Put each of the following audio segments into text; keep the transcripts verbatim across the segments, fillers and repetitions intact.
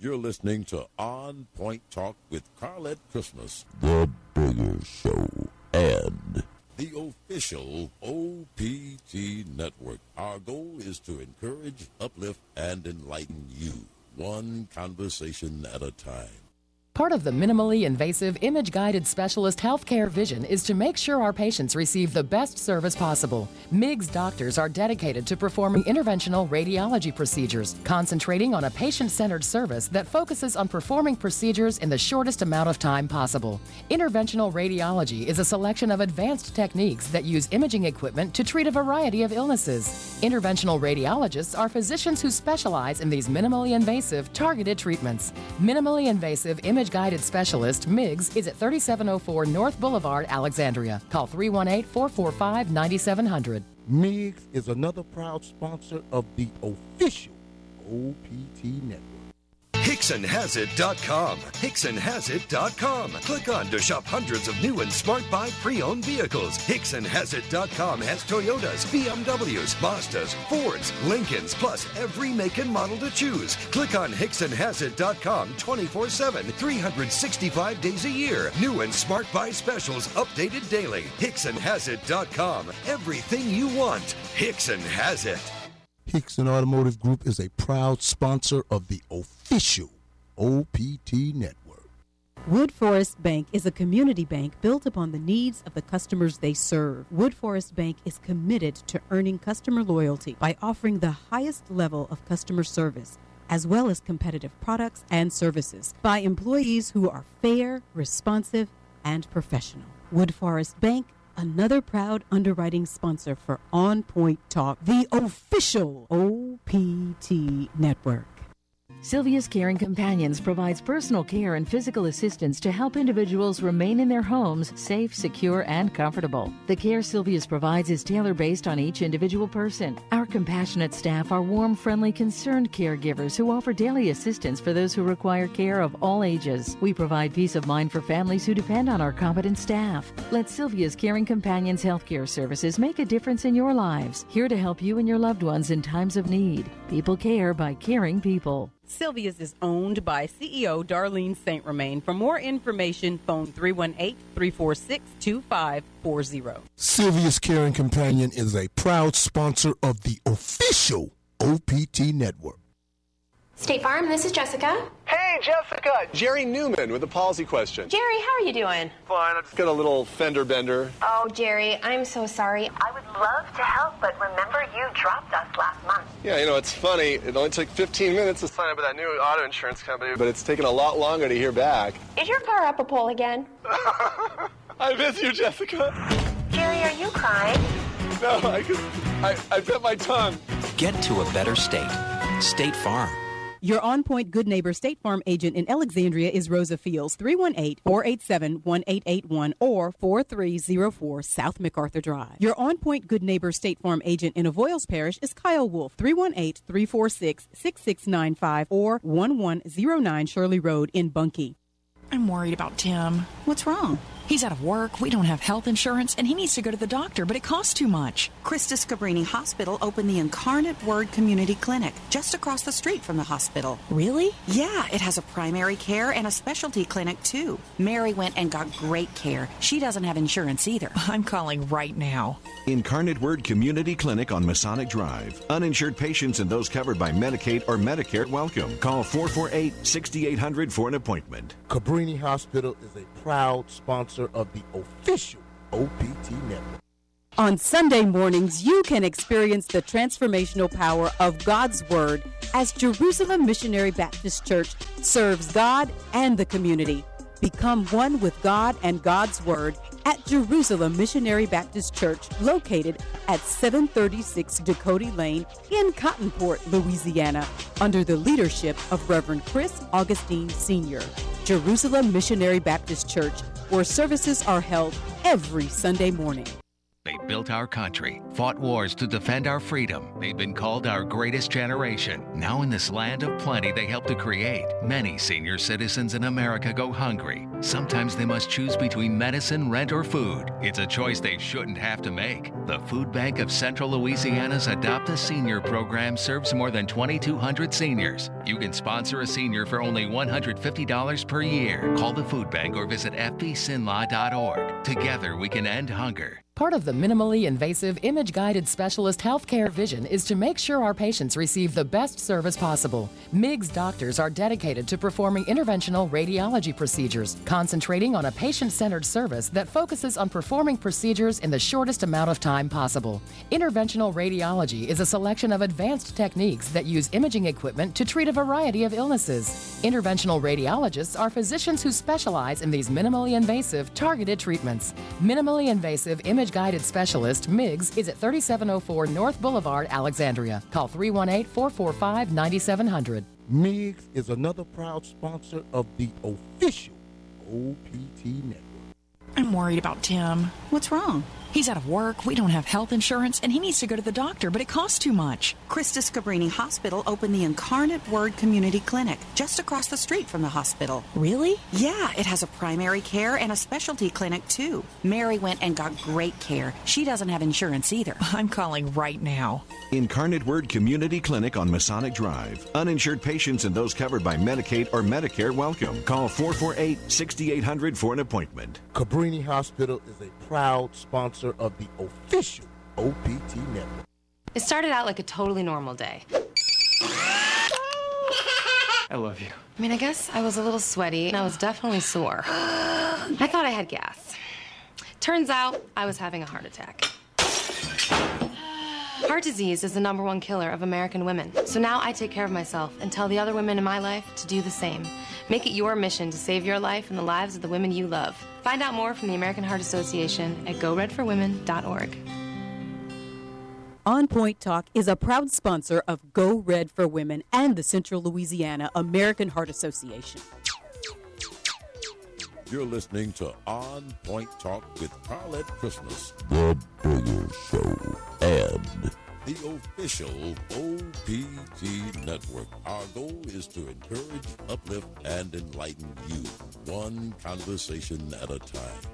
You're listening to On Point Talk with Carlette Christmas, The Bigger Show, and the official O P T Network. Our goal is to encourage, uplift, and enlighten you, one conversation at a time. Part of the minimally invasive, image-guided specialist healthcare vision is to make sure our patients receive the best service possible. M I G's doctors are dedicated to performing interventional radiology procedures, concentrating on a patient-centered service that focuses on performing procedures in the shortest amount of time possible. Interventional radiology is a selection of advanced techniques that use imaging equipment to treat a variety of illnesses. Interventional radiologists are physicians who specialize in these minimally invasive, targeted treatments. Minimally invasive image Guided Specialist, M I Gs, is at thirty-seven oh four North Boulevard, Alexandria. Call three one eight, four four five, nine seven zero zero. M I Gs is another proud sponsor of the official O P T Network. Hickson Has It dot com. Hickson Has It dot com. Click on to shop hundreds of new and smart buy pre-owned vehicles. Hickson Has It dot com has Toyotas, B M Ws, Mazdas, Fords, Lincolns, plus every make and model to choose. Click on Hickson Has It dot com twenty-four seven, three hundred sixty-five days a year. New and smart buy specials updated daily. Hickson Has It dot com. Everything you want. Hickson has it. Hickson Automotive Group is a proud sponsor of the official O P T Network. Wood Forest Bank is a community bank built upon the needs of the customers they serve. Wood Forest Bank is committed to earning customer loyalty by offering the highest level of customer service, as well as competitive products and services, by employees who are fair, responsive, and professional. Wood Forest Bank, another proud underwriting sponsor for On Point Talk, the official O P T Network. Sylvia's Caring Companions provides personal care and physical assistance to help individuals remain in their homes safe, secure, and comfortable. The care Sylvia's provides is tailor-based on each individual person. Our compassionate staff are warm, friendly, concerned caregivers who offer daily assistance for those who require care of all ages. We provide peace of mind for families who depend on our competent staff. Let Sylvia's Caring Companions healthcare services make a difference in your lives. Here to help you and your loved ones in times of need. People care by caring people. Sylvia's is owned by C E O Darlene Saint Romain. For more information, phone three one eight, three four six, two five four zero. Sylvia's Caring Companion is a proud sponsor of the official O P T Network. State Farm, this is Jessica. Hey, Jessica. Jerry Newman with a policy question. Jerry, how are you doing? Fine. I just got a little fender bender. Oh, Jerry, I'm so sorry. I would love to help, but remember you dropped us last month. Yeah, you know, it's funny. It only took fifteen minutes to sign up with that new auto insurance company, but it's taken a lot longer to hear back. Is your car up a pole again? I miss you, Jessica. Jerry, are you crying? No, I could. I, I bit my tongue. Get to a better state. State Farm. Your On Point Good Neighbor State Farm agent in Alexandria is Rosa Fields, three one eight, four eight seven, one eight eight one or four three zero four South MacArthur Drive. Your On Point Good Neighbor State Farm agent in Avoyles Parish is Kyle Wolf, three one eight, three four six, six six nine five or one one zero nine Shirley Road in Bunkie. I'm worried about Tim. What's wrong? He's out of work, we don't have health insurance, and he needs to go to the doctor, but it costs too much. Christus Cabrini Hospital opened the Incarnate Word Community Clinic just across the street from the hospital. Really? Yeah, it has a primary care and a specialty clinic, too. Mary went and got great care. She doesn't have insurance either. I'm calling right now. Incarnate Word Community Clinic on Masonic Drive. Uninsured patients and those covered by Medicaid or Medicare welcome. Call four four eight, six eight zero zero for an appointment. Cabrini Hospital is a proud sponsor of the official O P T Network. On Sunday mornings, you can experience the transformational power of God's Word as Jerusalem Missionary Baptist Church serves God and the community. Become one with God and God's Word at Jerusalem Missionary Baptist Church, located at seven thirty-six Dakota Lane in Cottonport, Louisiana, under the leadership of Reverend Chris Augustine Senior Jerusalem Missionary Baptist Church, where services are held every Sunday morning. They built our country, fought wars to defend our freedom. They've been called our greatest generation. Now in this land of plenty they helped to create, many senior citizens in America go hungry. Sometimes they must choose between medicine, rent, or food. It's a choice they shouldn't have to make. The Food Bank of Central Louisiana's Adopt a Senior program serves more than twenty-two hundred seniors. You can sponsor a senior for only one hundred fifty dollars per year. Call the Food Bank or visit f b sinlaw dot org. Together we can end hunger. Part of the minimally invasive, image-guided specialist healthcare vision is to make sure our patients receive the best service possible. MIGS doctors are dedicated to performing interventional radiology procedures, concentrating on a patient-centered service that focuses on performing procedures in the shortest amount of time possible. Interventional radiology is a selection of advanced techniques that use imaging equipment to treat a variety of illnesses. Interventional radiologists are physicians who specialize in these minimally invasive, targeted treatments. Minimally invasive image Guided Specialist, MIGS, is at thirty-seven oh four North Boulevard, Alexandria. Call three one eight, four four five, nine seven zero zero. MIGS is another proud sponsor of the official O P T Network. I'm worried about Tim. What's wrong? He's out of work, we don't have health insurance, and he needs to go to the doctor, but it costs too much. Christus Cabrini Hospital opened the Incarnate Word Community Clinic just across the street from the hospital. Really? Yeah, it has a primary care and a specialty clinic, too. Mary went and got great care. She doesn't have insurance either. I'm calling right now. Incarnate Word Community Clinic on Masonic Drive. Uninsured patients and those covered by Medicaid or Medicare welcome. Call four four eight, six eight zero zero for an appointment. Cabrini Hospital is a proud sponsor of the official O P T Network. It started out like a totally normal day. I love you. I mean, I guess I was a little sweaty and I was definitely sore. I thought I had gas. Turns out I was having a heart attack. Heart disease is the number one killer of American women. So now I take care of myself and tell the other women in my life to do the same. Make it your mission to save your life and the lives of the women you love. Find out more from the American Heart Association at go red for women dot org. On Point Talk is a proud sponsor of Go Red for Women and the Central Louisiana American Heart Association. You're listening to On Point Talk with Carlette Christmas, The Bigger Show, and the official O P T Network. Our goal is to encourage, uplift, and enlighten you, one conversation at a time.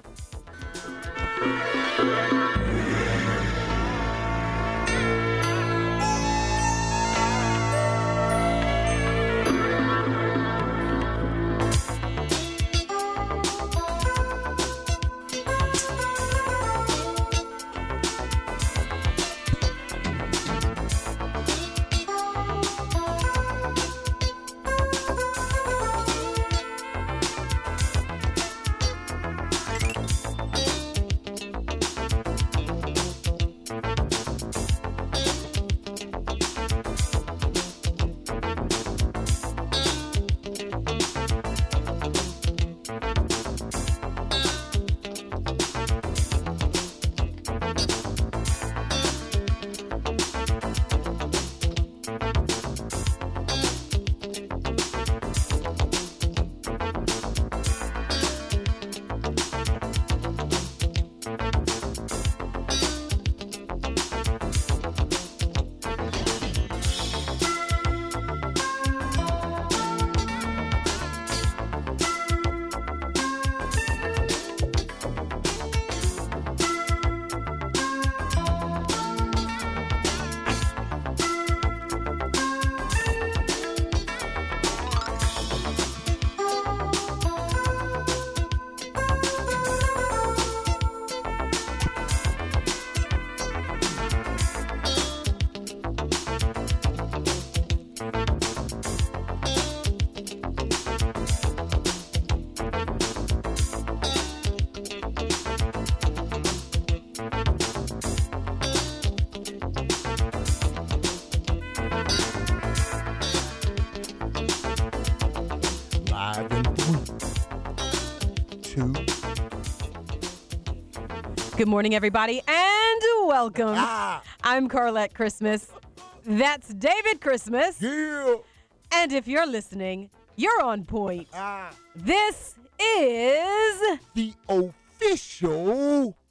Good morning, everybody, and welcome. Ah. I'm Carlette Christmas. That's David Christmas. Yeah. And if you're listening, you're on point. Ah. This is the official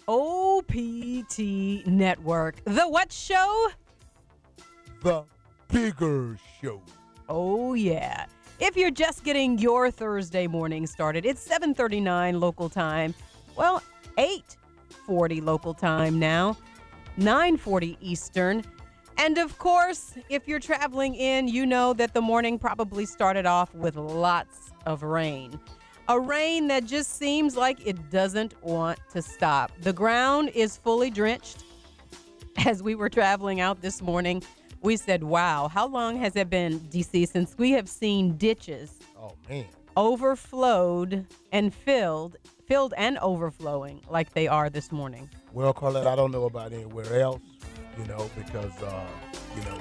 O P T Network. The what show? The Bigger Show. Oh, yeah. If you're just getting your Thursday morning started, it's seven thirty-nine local time. Well, eight forty local time now, nine forty Eastern. And of course, if you're traveling in, you know that the morning probably started off with lots of rain. A rain that just seems like it doesn't want to stop. The ground is fully drenched. As we were traveling out this morning, we said, wow, how long has it been, D C, since we have seen ditches Oh, man. overflowed and filled, filled and overflowing like they are this morning? Well, Carlette, I don't know about anywhere else, you know, because, uh, you know,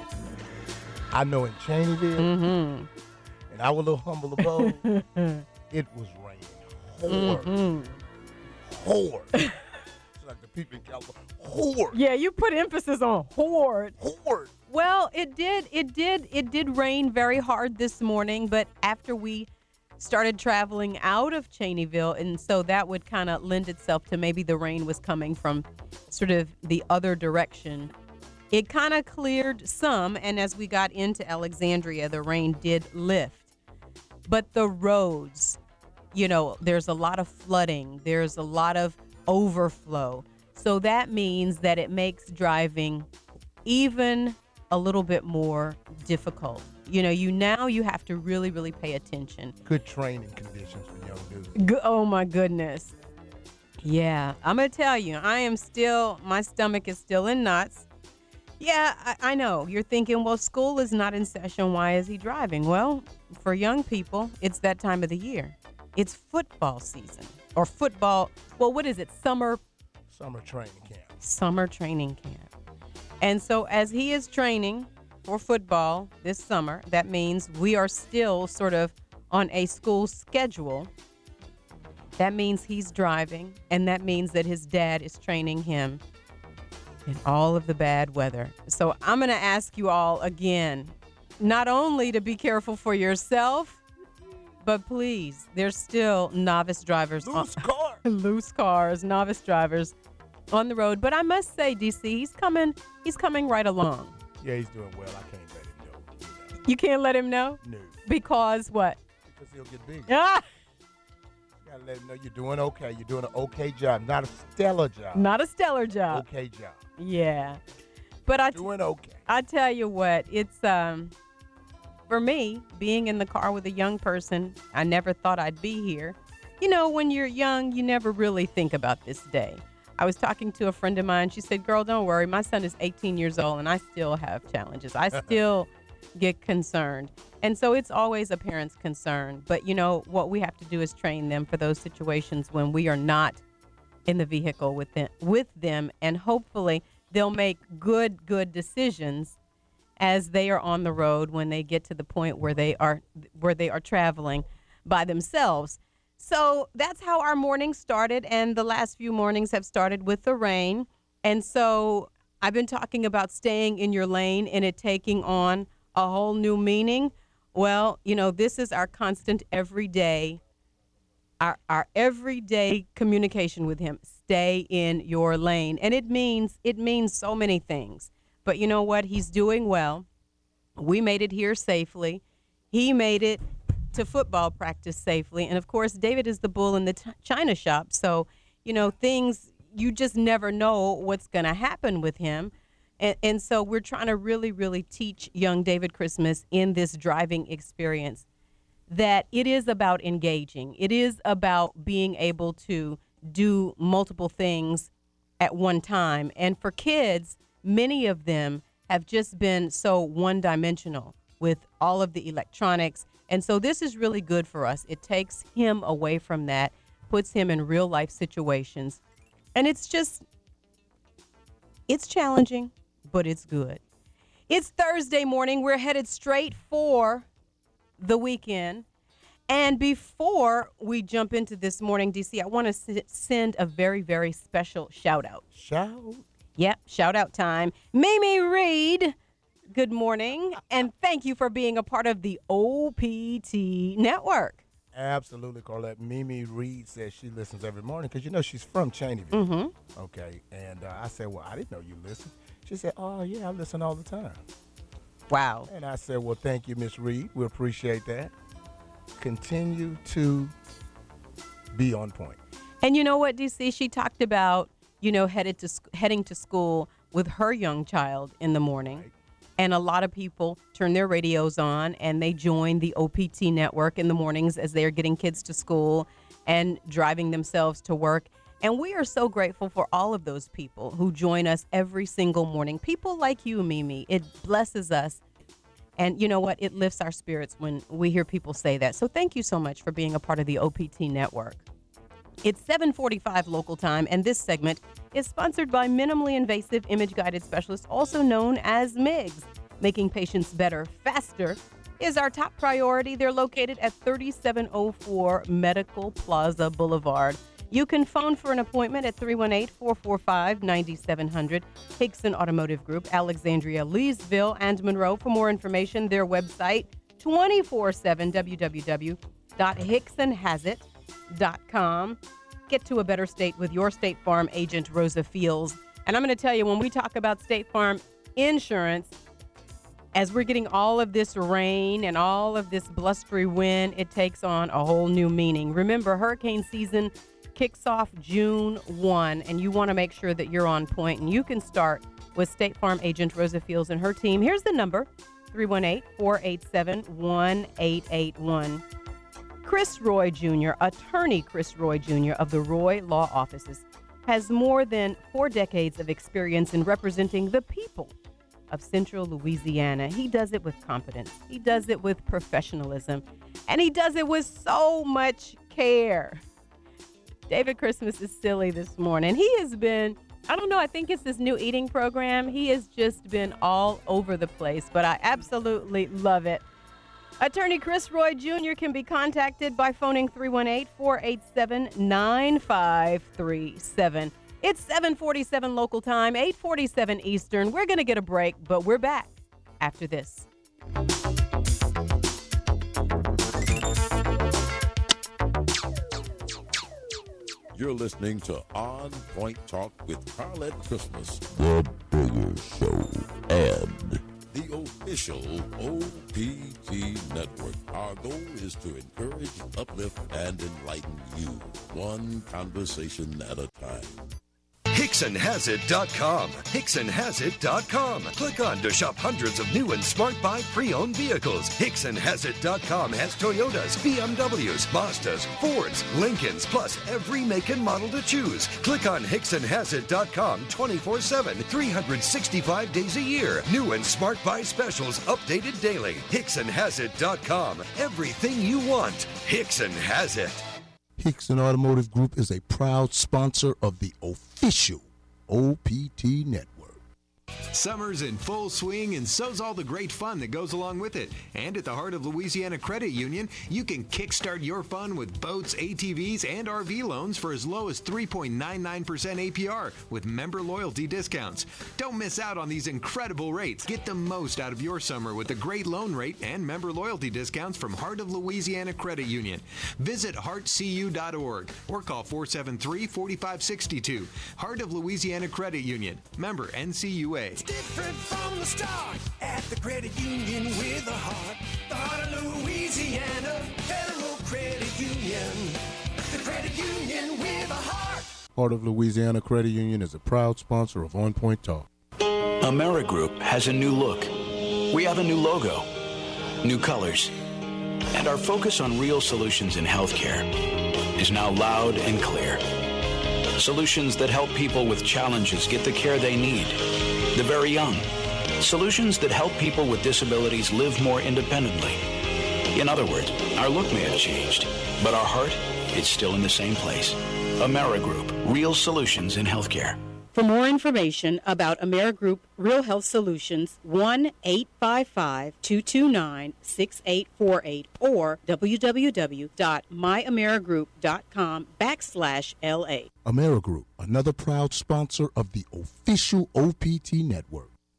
I know in Cheneyville, Mm-hmm. in our little humble abode, it was raining hard. Mm-hmm. Hard. It's like the people in California. Hard. Yeah, you put emphasis on hard. Hard. Well, it did, it did, it did rain very hard this morning, but after we started traveling out of Cheneyville, and so that would kind of lend itself to maybe the rain was coming from sort of the other direction. It kind of cleared some, and as we got into Alexandria, the rain did lift. But the roads, you know, there's a lot of flooding, there's a lot of overflow. So that means that it makes driving even a little bit more difficult. You know, you now you have to really, really pay attention. Good training conditions for young dudes. Go- oh, my goodness. Yeah, I'm going to tell you, I am still, my stomach is still in knots. Yeah, I, I know. You're thinking, well, school is not in session. Why is he driving? Well, for young people, it's that time of the year. It's football season or football. Well, what is it? Summer. Summer training camp. Summer training camp. And so as he is training for football this summer, that means we are still sort of on a school schedule. That means he's driving, and that means that his dad is training him in all of the bad weather. So I'm going to ask you all again, not only to be careful for yourself, but please, there's still novice drivers. Loose on, cars. loose cars, novice drivers on the road. But I must say, D C, he's coming, he's coming right along. Yeah, he's doing well. I can't let him know. You know. You can't let him know? No. Because what? Because he'll get bigger. Ah! You gotta let him know you're doing okay. You're doing an okay job, not a stellar job. Not a stellar job. Okay job. Yeah. But I t- doing okay. I tell you what, it's um for me, being in the car with a young person, I never thought I'd be here. You know, when you're young, you never really think about this day. I was talking to a friend of mine. She said, girl, don't worry. My son is eighteen years old, and I still have challenges. I still get concerned. And so it's always a parent's concern. But, you know, what we have to do is train them for those situations when we are not in the vehicle with them, with them. And hopefully they'll make good, good decisions as they are on the road when they get to the point where they are where they are traveling by themselves. So that's how our morning started, and the last few mornings have started with the rain. And so I've been talking about staying in your lane and it taking on a whole new meaning. Well, you know, this is our constant everyday, our, our everyday communication with him. Stay in your lane. And it means, it means so many things. But you know what? He's doing well. We made it here safely. He made it to football practice safely. And of course, David is the bull in the t- china shop. So, you know, things, you just never know what's going to happen with him. And, and so we're trying to really, really teach young David Christmas in this driving experience that it is about engaging. It is about being able to do multiple things at one time. And for kids, many of them have just been so one-dimensional with all of the electronics. And so this is really good for us. It takes him away from that, puts him in real life situations. And it's just, it's challenging, but it's good. It's Thursday morning. We're headed straight for the weekend. And before we jump into this morning, D C, I want to s- send a very, very special shout out. Shout? Yep, shout out time. Mimi Reed. Good morning, and thank you for being a part of the O P T Network. Absolutely, Carlette. Mimi Reed says she listens every morning because, you know, she's from Cheneyville. Mm-hmm. Okay. And uh, I said, well, I didn't know you listen. She said, oh, yeah, I listen all the time. Wow. And I said, well, thank you, Miss Reed. We appreciate that. Continue to be on point. And you know what, D C? She talked about, you know, headed to heading to school with her young child in the morning. Right. And a lot of people turn their radios on and they join the O P T network in the mornings as they're getting kids to school and driving themselves to work. And we are so grateful for all of those people who join us every single morning. People like you, Mimi. It blesses us. And you know what? It lifts our spirits when we hear people say that. So thank you so much for being a part of the O P T network. It's seven forty-five local time, and this segment is sponsored by Minimally Invasive Image Guided Specialists, also known as M I Gs. Making patients better faster is our top priority. They're located at thirty-seven oh four Medical Plaza Boulevard. You can phone for an appointment at three one eight, four four five, nine seven zero zero. Hickson Automotive Group, Alexandria, Leesville, and Monroe. For more information, their website, twenty-four seven, w w w dot hickson has it dot com. Get to a better state with your State Farm agent, Rosa Fields. And I'm going to tell you, when we talk about State Farm insurance, as we're getting all of this rain and all of this blustery wind, it takes on a whole new meaning. Remember, hurricane season kicks off June first, and you want to make sure that you're on point. And you can start with State Farm agent Rosa Fields and her team. Here's the number, three one eight, four eight seven, one eight eight one. Chris Roy Junior, attorney Chris Roy Junior of the Roy Law Offices, has more than four decades of experience in representing the people of Central Louisiana. He does it with confidence. He does it with professionalism. And he does it with so much care. David Christmas is silly this morning. He has been, I don't know, I think it's this new eating program. He has just been all over the place, but I absolutely love it. Attorney Chris Roy Junior can be contacted by phoning three one eight, four eight seven, nine five three seven. It's seven forty-seven local time, eight forty-seven Eastern. We're going to get a break, but we're back after this. You're listening to On Point Talk with Carlette Christmas, the Bigger Show, and the official O P T network. Our goal is to encourage, uplift, and enlighten you, one conversation at a time. Hickson Has It dot com. Hickson Has It dot com. Click on to shop hundreds of new and smart buy pre-owned vehicles. Hickson Has It dot com has Toyotas, B M Ws, Mazdas, Fords, Lincolns, plus every make and model to choose. Click on Hickson Has It dot com twenty-four seven, three hundred sixty-five days a year. New and smart buy specials updated daily. Hickson Has It dot com. Everything you want. Hickson has it. Hickson Automotive Group is a proud sponsor of the official O P T network. Summer's in full swing, and so's all the great fun that goes along with it. And at the Heart of Louisiana Credit Union, you can kickstart your fun with boats, A T Vs, and R V loans for as low as three point nine nine percent A P R with member loyalty discounts. Don't miss out on these incredible rates. Get the most out of your summer with a great loan rate and member loyalty discounts from Heart of Louisiana Credit Union. Visit heart c u dot org or call four seven three, four five six two. Heart of Louisiana Credit Union. Member N C U A. It's different from the start at the credit union with a heart. The Heart of Louisiana Federal Credit Union. The credit union with a heart. Heart of Louisiana Credit Union is a proud sponsor of On Point Talk. AmeriGroup has a new look. We have a new logo, new colors, and our focus on real solutions in healthcare is now loud and clear. Solutions that help people with challenges get the care they need. The very young. Solutions that help people with disabilities live more independently. In other words, our look may have changed, but our heart is still in the same place. AmeriGroup, real solutions in healthcare. For more information about AmeriGroup Real Health Solutions, one eight five five, two two nine, six eight four eight or w w w dot my amerigroup dot com backslash L A. AmeriGroup, another proud sponsor of the official O P T network.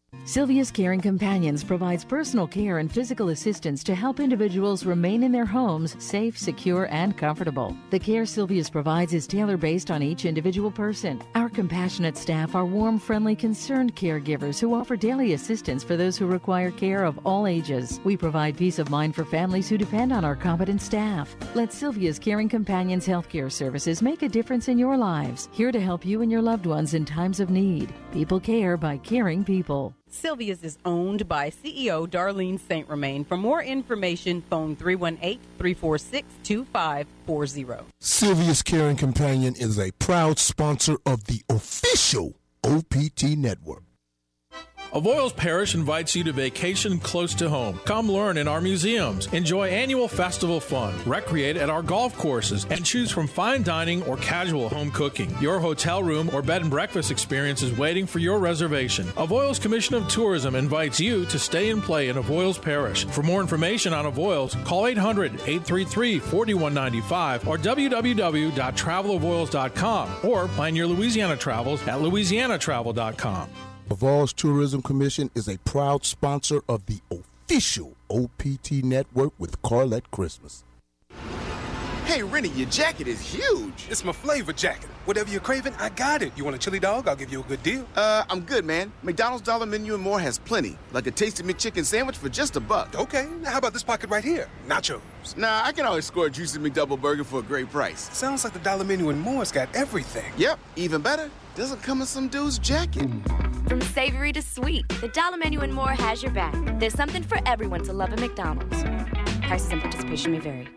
Sylvia's Caring Companions provides personal care and physical assistance to help individuals remain in their homes safe, secure, and comfortable. The care Sylvia's provides is tailor-based on each individual person. Our compassionate staff are warm, friendly, concerned caregivers who offer daily assistance for those who require care of all ages. We provide peace of mind for families who depend on our competent staff. Let Sylvia's Caring Companions healthcare services make a difference in your lives. Here to help you and your loved ones in times of need. People care by caring people. Sylvia's is owned by C E O Darlene Saint Romain. For more information, phone three one eight, three four six, two five four zero. Sylvia's Caring Companion is a proud sponsor of the official O P T Network. Avoyelles Parish invites you to vacation close to home. Come learn in our museums, enjoy annual festival fun, recreate at our golf courses, and choose from fine dining or casual home cooking. Your hotel room or bed and breakfast experience is waiting for your reservation. Avoyelles Commission of Tourism invites you to stay and play in Avoyelles Parish. For more information on Avoyelles, call eight hundred, eight three three, four one nine five or w w w dot travel avoyelles dot com or plan your Louisiana travels at louisiana travel dot com. Avoyelles Tourism Commission is a proud sponsor of the official O P T Network with Carlette Christmas. Hey, Rennie, your jacket is huge. It's my flavor jacket. Whatever you're craving, I got it. You want a chili dog? I'll give you a good deal. Uh, I'm good, man. McDonald's Dollar Menu and More has plenty, like a tasty McChicken sandwich for just a buck. Okay, now how about this pocket right here? Nachos. Nah, I can always score a juicy McDouble burger for a great price. Sounds like the Dollar Menu and More's got everything. Yep, even better, doesn't come in some dude's jacket. From savory to sweet, the Dollar Menu and More has your back. There's something for everyone to love at McDonald's. Prices and participation may vary.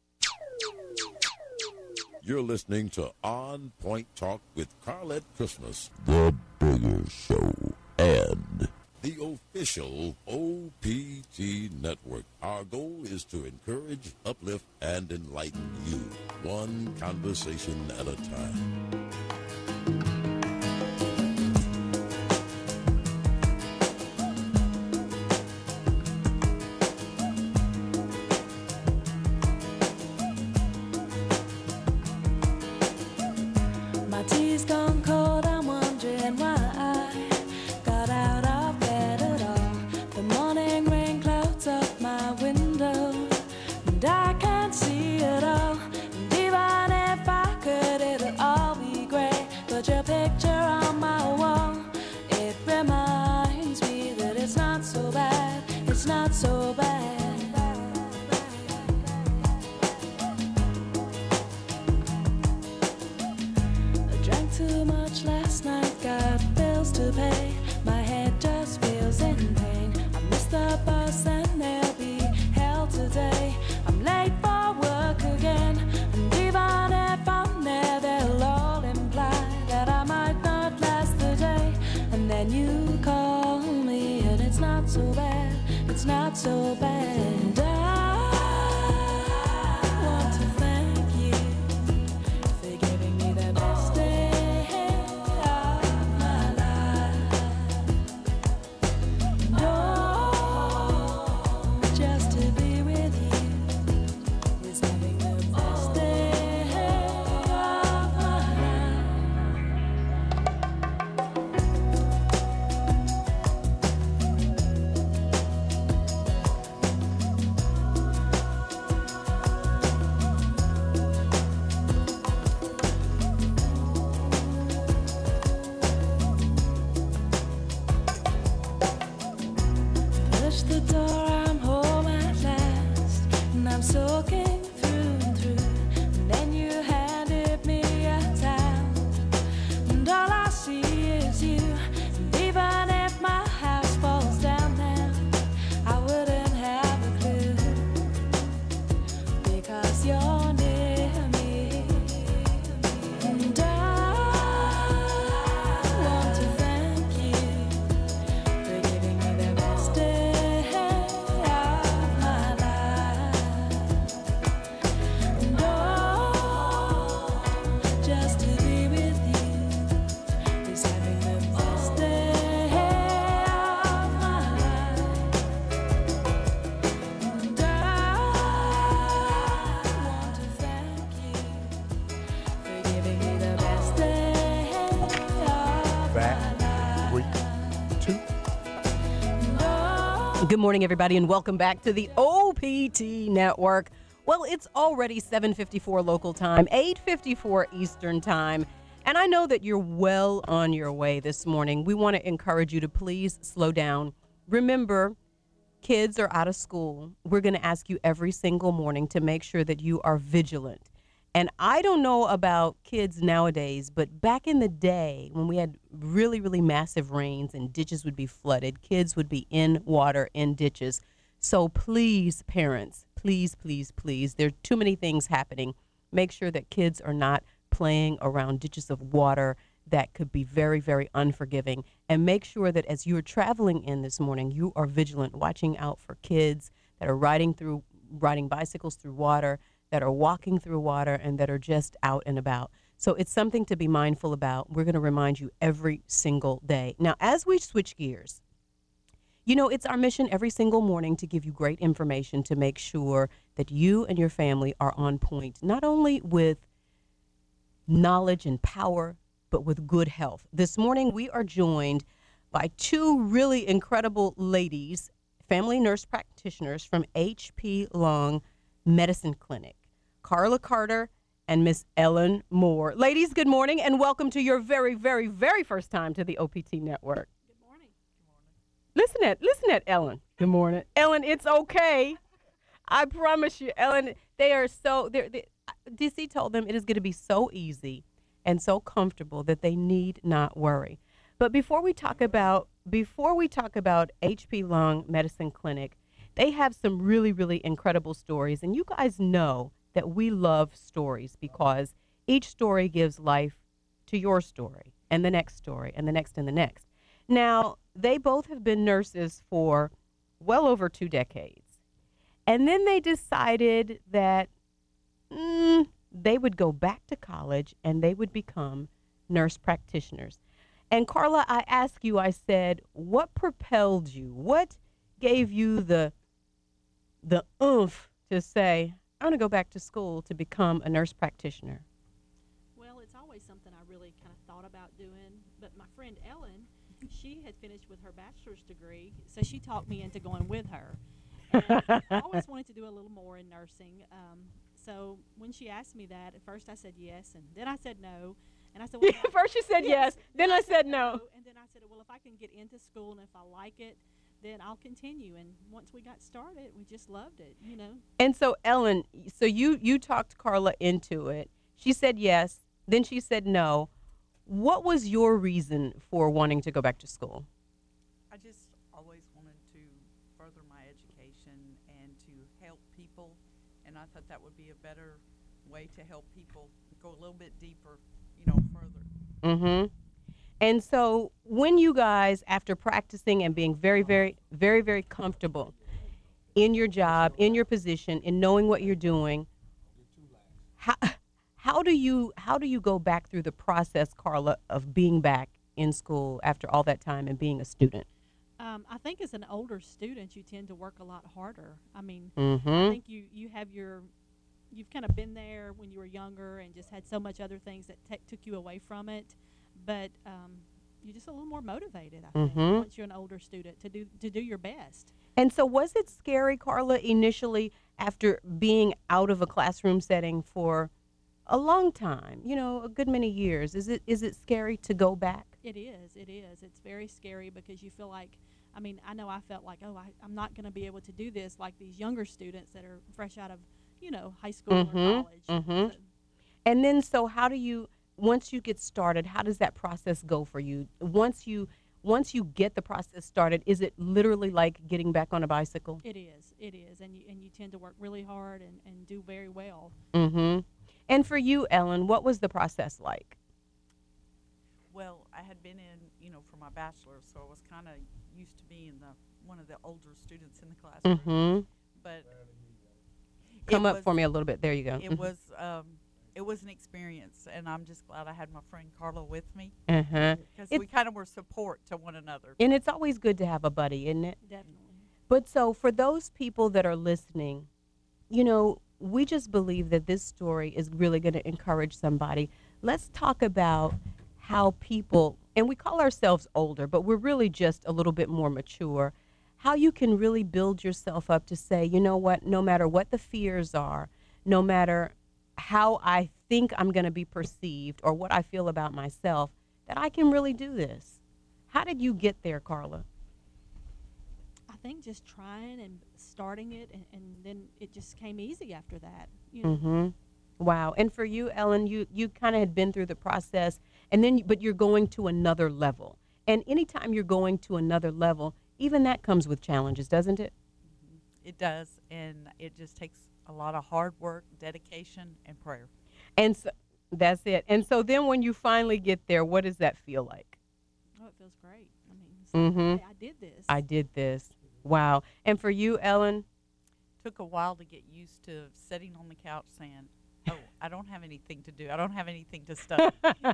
You're listening to On Point Talk with Carlette Christmas, The Bigger Show, and the official O P T Network. Our goal is to encourage, uplift, and enlighten you, one conversation at a time. Good morning, everybody, and welcome back to the O P T Network. Well, it's already seven fifty-four local time, eight fifty-four Eastern time, and I know that you're well on your way this morning. We want to encourage you to please slow down. Remember, kids are out of school. We're going to ask you every single morning to make sure that you are vigilant. And I don't know about kids nowadays, but back in the day when we had really, really massive rains and ditches would be flooded, kids would be in water, in ditches. So please, parents, please, please, please, there are too many things happening. Make sure that kids are not playing around ditches of water that could be very, very unforgiving. And make sure that as you're traveling in this morning, you are vigilant, watching out for kids that are riding through, riding bicycles through water, that are walking through water, and that are just out and about. So it's something to be mindful about. We're going to remind you every single day. Now, as we switch gears, you know, it's our mission every single morning to give you great information to make sure that you and your family are on point, not only with knowledge and power, but with good health. This morning, we are joined by two really incredible ladies, family nurse practitioners from H P Long Medicine Clinic, Carla Carter and Miss Ellen Moore. Ladies, good morning and welcome to your very, very, very first time to the O P T Network. Good morning. Good morning. Listen at, listen at Ellen. Good morning. Ellen, it's okay. I promise you, Ellen, they are so, they're, they, D C told them it is going to be so easy and so comfortable that they need not worry. But before we talk about, before we talk about H P Long Medicine Clinic, they have some really, really incredible stories. And you guys know that we love stories because each story gives life to your story and the next story and the next and the next. Now, they both have been nurses for well over two decades. And then they decided that mm, they would go back to college and they would become nurse practitioners. And Carla, I asked you, I said, what propelled you? What gave you the the oomph to say, I want to go back to school to become a nurse practitioner? Well, it's always something I really kind of thought about doing. But my friend Ellen, she had finished with her bachelor's degree, so she talked me into going with her. And I always wanted to do a little more in nursing. Um, so when she asked me that, at first I said yes, and then I said no. And I said, well, first you said yes, yes then, then I, I said no. no. And then I said, well, if I can get into school and if I like it, then I'll continue. And once we got started, we just loved it, you know. And so, Ellen, so you, you talked Carla into it. She said yes, then she said no. What was your reason for wanting to go back to school? I just always wanted to further my education and to help people, and I thought that would be a better way to help people go a little bit deeper, you know, further. Mm-hmm. And so when you guys, after practicing and being very, very, very, very comfortable in your job, in your position, in knowing what you're doing, how, how do you how do you go back through the process, Carla, of being back in school after all that time and being a student? Um, I think as an older student, you tend to work a lot harder. I mean, mm-hmm. I think you, you have your, you've kind of been there when you were younger and just had so much other things that t- took you away from it. But um, you're just a little more motivated, I think, mm-hmm. once you're an older student to do to do your best. And so was it scary, Carla, initially after being out of a classroom setting for a long time, you know, a good many years? Is it is it scary to go back? It is. It is. It's very scary because you feel like, I mean, I know I felt like, oh, I, I'm not going to be able to do this like these younger students that are fresh out of, you know, high school mm-hmm. or college. Mm-hmm. So, and then so how do you, once you get started, how does that process go for you? Once you once you get the process started, is it literally like getting back on a bicycle? It is. It is. And you, and you tend to work really hard and, and do very well. Mm-hmm. And for you, Ellen, what was the process like? Well, I had been in, you know, for my bachelor's, so I was kind of used to being the one of the older students in the classroom. Mm-hmm. But Come up was, for me a little bit. There you go. It mm-hmm. was um, it was an experience, and I'm just glad I had my friend Carla with me. Uh-huh. Because we kind of were support to one another. And it's always good to have a buddy, isn't it? Definitely. But so for those people that are listening, you know, we just believe that this story is really going to encourage somebody. Let's talk about how people, and we call ourselves older, but we're really just a little bit more mature, how you can really build yourself up to say, you know what, no matter what the fears are, no matter how I think I'm going to be perceived or what I feel about myself, that I can really do this. How did you get there, Carla? I think just trying and starting it, and, and then it just came easy after that. You know? Mm-hmm. Wow. And for you, Ellen, you, you kind of had been through the process, and then, but you're going to another level. And anytime you're going to another level, even that comes with challenges, doesn't it? It does, and it just takes a lot of hard work, dedication, and prayer. And so, that's it. And so then when you finally get there, what does that feel like? Oh, it feels great. I mean, it's like, Mm-hmm. hey, I did this. I did this. Wow. And for you, Ellen? Took a while to get used to sitting on the couch saying, oh, I don't have anything to do. I don't have anything to study.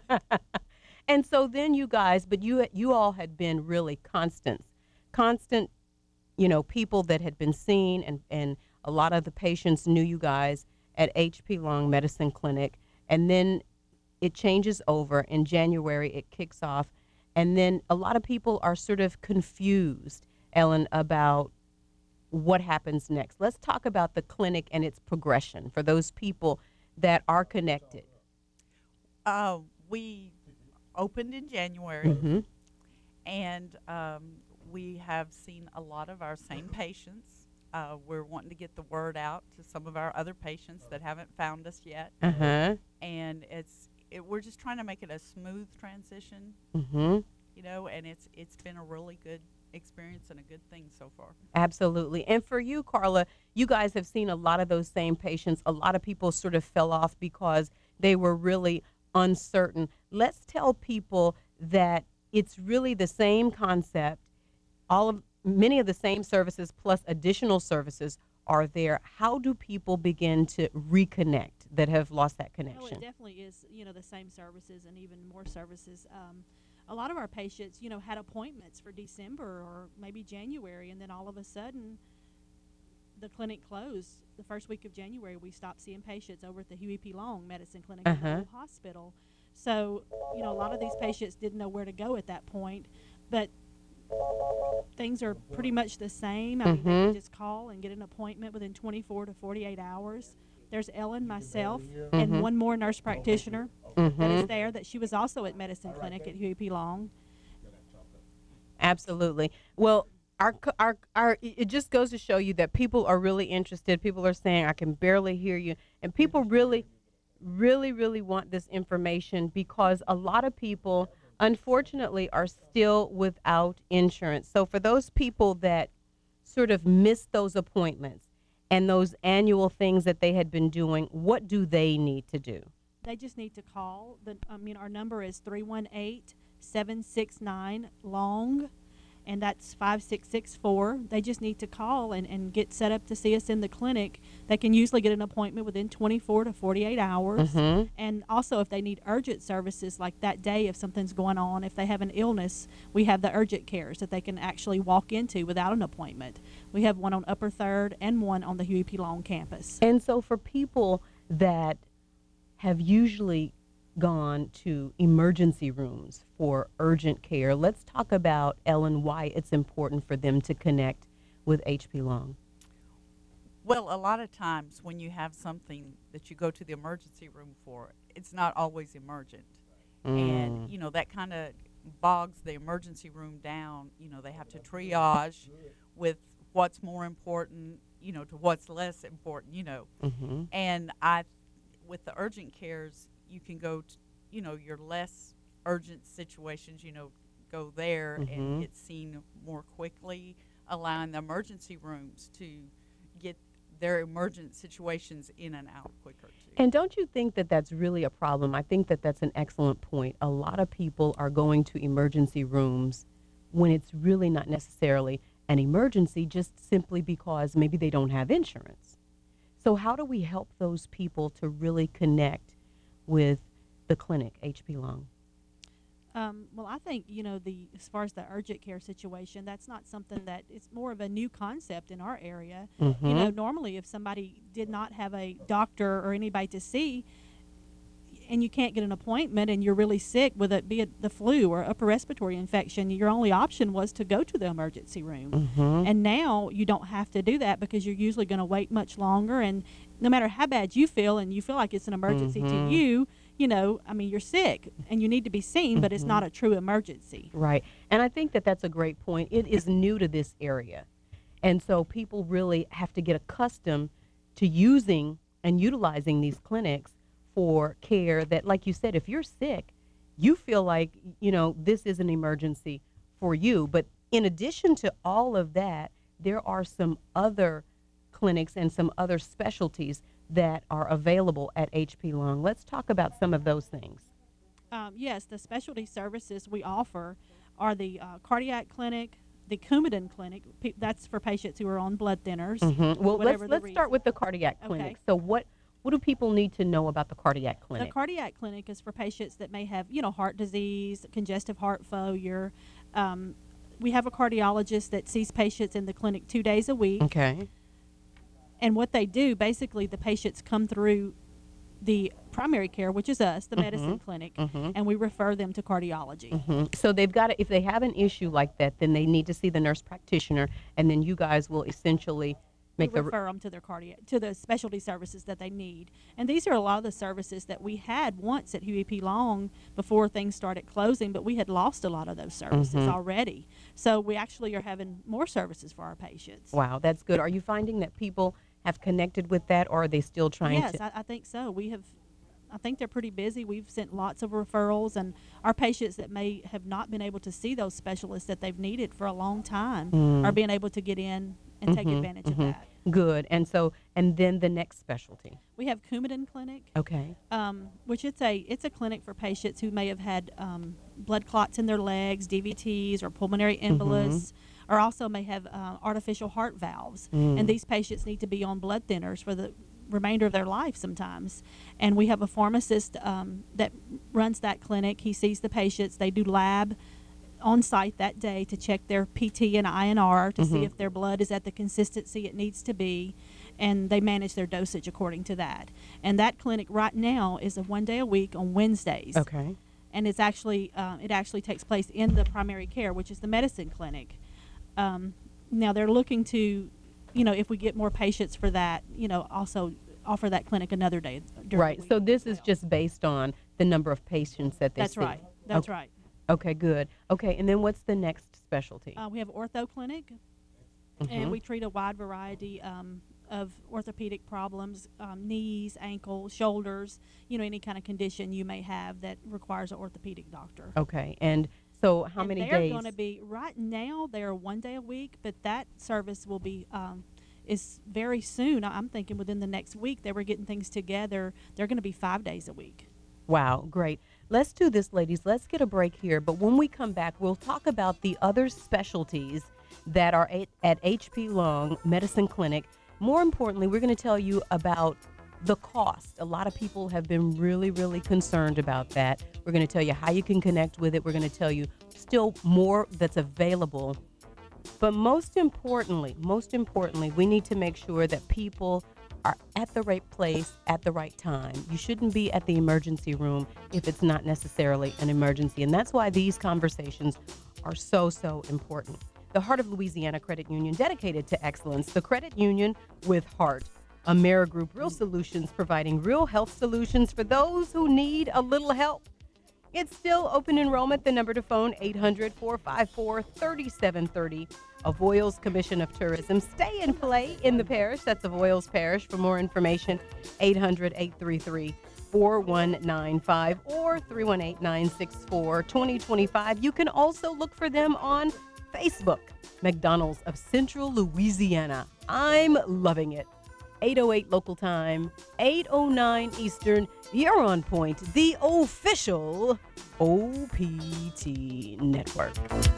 And so then you guys, but you you all had been really constant, constant, you know, people that had been seen, and, and a lot of the patients knew you guys at H P Long Medicine Clinic. And then it changes over. In January, it kicks off. And then a lot of people are sort of confused, Ellen, about what happens next. Let's talk about the clinic and its progression for those people that are connected. Uh, we opened in January, Mm-hmm. and um, we have seen a lot of our same patients. Uh, we're wanting to get the word out to some of our other patients that haven't found us yet. Uh-huh. And it's it, we're just trying to make it a smooth transition, Mm-hmm. you know, and it's it's been a really good experience and a good thing so far. Absolutely. And for you, Carla, you guys have seen a lot of those same patients. A lot of people sort of fell off because they were really uncertain. Let's tell people that it's really the same concept. All of many of the same services plus additional services are there. How do people begin to reconnect that have lost that No, connection? it definitely is, you know, the same services and even more services. Um, a lot of our patients, you know, had appointments for December or maybe January, and then all of a sudden the clinic closed. The first week of January, we stopped seeing patients over at the Huey P. Long Medicine Clinic in Uh-huh. the old hospital. So, you know, a lot of these patients didn't know where to go at that point, but things are pretty much the same. I mean, they Mhm. can just call and get an appointment within twenty-four to forty-eight hours. There's Ellen, myself, and Mhm. one more nurse practitioner that is Mhm. there, that she was also at Medicine Clinic at Huey P. Long. Absolutely. Well, our, c- our, our, it just goes to show you that people are really interested. People are saying, I can barely hear you. And people really, really, really want this information because a lot of people, unfortunately, are still without insurance. So for those people that sort of missed those appointments and those annual things that they had been doing, what do they need to do? They just need to call. The, I mean, our number is three one eight, seven six nine, LONG, and that's five six six four. They just need to call and, and get set up to see us in the clinic. They can usually get an appointment within twenty-four to forty-eight hours. Mhm. And also, if they need urgent services like that day, if something's going on, if they have an illness, we have the urgent cares that they can actually walk into without an appointment. We have one on Upper Third and one on the Huey P. Long campus. And so for people that have usually gone to emergency rooms for urgent care, let's talk about, Ellen, why it's important for them to connect with H P Long. Well, a lot of times when you have something that you go to the emergency room for, it's not always emergent. And, Mm. you know, that kind of bogs the emergency room down. You know, they have to triage with what's more important, you know, to what's less important, you know. Mhm. And I, with the urgent cares, you can go to, you know, your less urgent situations, you know, go there Mhm. and get seen more quickly, allowing the emergency rooms to get their emergent situations in and out quicker too. And don't you think that that's really a problem? I think that that's an excellent point. A lot of people are going to emergency rooms when it's really not necessarily an emergency, just simply because maybe they don't have insurance. So how do we help those people to really connect with the clinic, H P Long? Um, well, I think, you know, the as far as the urgent care situation, that's not something that it's more of a new concept in our area. You know, Mhm. normally if somebody did not have a doctor or anybody to see, and you can't get an appointment and you're really sick with it, be it the flu or upper respiratory infection, your only option was to go to the emergency room. Mm-hmm. And now you don't have to do that because you're usually going to wait much longer. And no matter how bad you feel and you feel like it's an emergency Mhm. to you, you know, I mean, you're sick and you need to be seen, but it's Mhm. not a true emergency. Right. And I think that that's a great point. It is new to this area. And so people really have to get accustomed to using and utilizing these clinics for care that, like you said, if you're sick, you feel like, you know, this is an emergency for you. But in addition to all of that, there are some other clinics and some other specialties that are available at H P Long. Let's talk about some of those things. Um, yes, the specialty services we offer are the uh, cardiac clinic, the Coumadin clinic. Pe- that's for patients who are on blood thinners. Mm-hmm. Well, let's whatever the let's reason. start with the cardiac clinic. Okay. So what what do people need to know about the cardiac clinic? The cardiac clinic is for patients that may have, you know, heart disease, congestive heart failure. Um, we have a cardiologist that sees patients in the clinic two days a week. Okay. And what they do, basically, the patients come through the primary care, which is us, the Mhm. medicine clinic, Mhm. and we refer them to cardiology. hmm So they've got to, if they have an issue like that, then they need to see the nurse practitioner, and then you guys will essentially We make the refer them to their cardiac, to the specialty services that they need. And these are a lot of the services that we had once at Huey P. Long before things started closing, but we had lost a lot of those services Mhm. already. So we actually are having more services for our patients. Wow, that's good. Are you finding that people have connected with that, or are they still trying yes, to? I, I think so. We have, I think they're pretty busy. We've sent lots of referrals, and our patients that may have not been able to see those specialists that they've needed for a long time Mm. are being able to get in and take Mhm, advantage of mhm. that. Good. And so, and then the next specialty. We have Coumadin Clinic. Okay. Um, which it's a it's a clinic for patients who may have had um, blood clots in their legs, D V Ts, or pulmonary embolus, or also may have uh, artificial heart valves. Mm. And these patients need to be on blood thinners for the remainder of their life sometimes. And we have a pharmacist um, that runs that clinic. He sees the patients. They do lab on site that day to check their P T and I N R to see Mhm. if their blood is at the consistency it needs to be, and they manage their dosage according to that. And that clinic right now is a one day a week on Wednesdays. Okay. And it's actually uh, it actually takes place in the primary care, which is the medicine clinic. Um, now they're looking to, you know, if we get more patients for that, you know, also offer that clinic another day. during Right. the week. So this is just based on the number of patients that they That's see. right. That's Okay. right. Okay, good. Okay, and then what's the next specialty? Uh, we have ortho clinic, Mhm. and we treat a wide variety um, of orthopedic problems, um, knees, ankles, shoulders, you know, any kind of condition you may have that requires an orthopedic doctor. Okay, and so how And many they're days? going to be, right now, they're one day a week, but that service will be, um, is very soon. I'm thinking within the next week they were getting things together. They're going to be five days a week. Wow, great. Let's do this, ladies. Let's get a break here. But when we come back, we'll talk about the other specialties that are at, at H P Long Medicine Clinic. More importantly, we're going to tell you about the cost. A lot of people have been really, really concerned about that. We're going to tell you how you can connect with it. We're going to tell you still more that's available. But most importantly, most importantly, we need to make sure that people are at the right place at the right time. You shouldn't be at the emergency room if it's not necessarily an emergency. And that's why these conversations are so, so important. The Heart of Louisiana Credit Union, dedicated to excellence. The credit union with heart. Amerigroup, real solutions, providing real health solutions for those who need a little help. It's still open enrollment. The number to phone, eight hundred, four five four, three seven three zero. Avoyles Commission of Tourism. Stay and play in the parish. That's Avoyles Parish. For more information, eight hundred, eight three three, four one nine five or three one eight, nine six four, two zero two five. You can also look for them on Facebook, McDonald's of Central Louisiana. I'm loving it. eight oh eight local time, eight oh nine Eastern. You're on point, the official O P T network.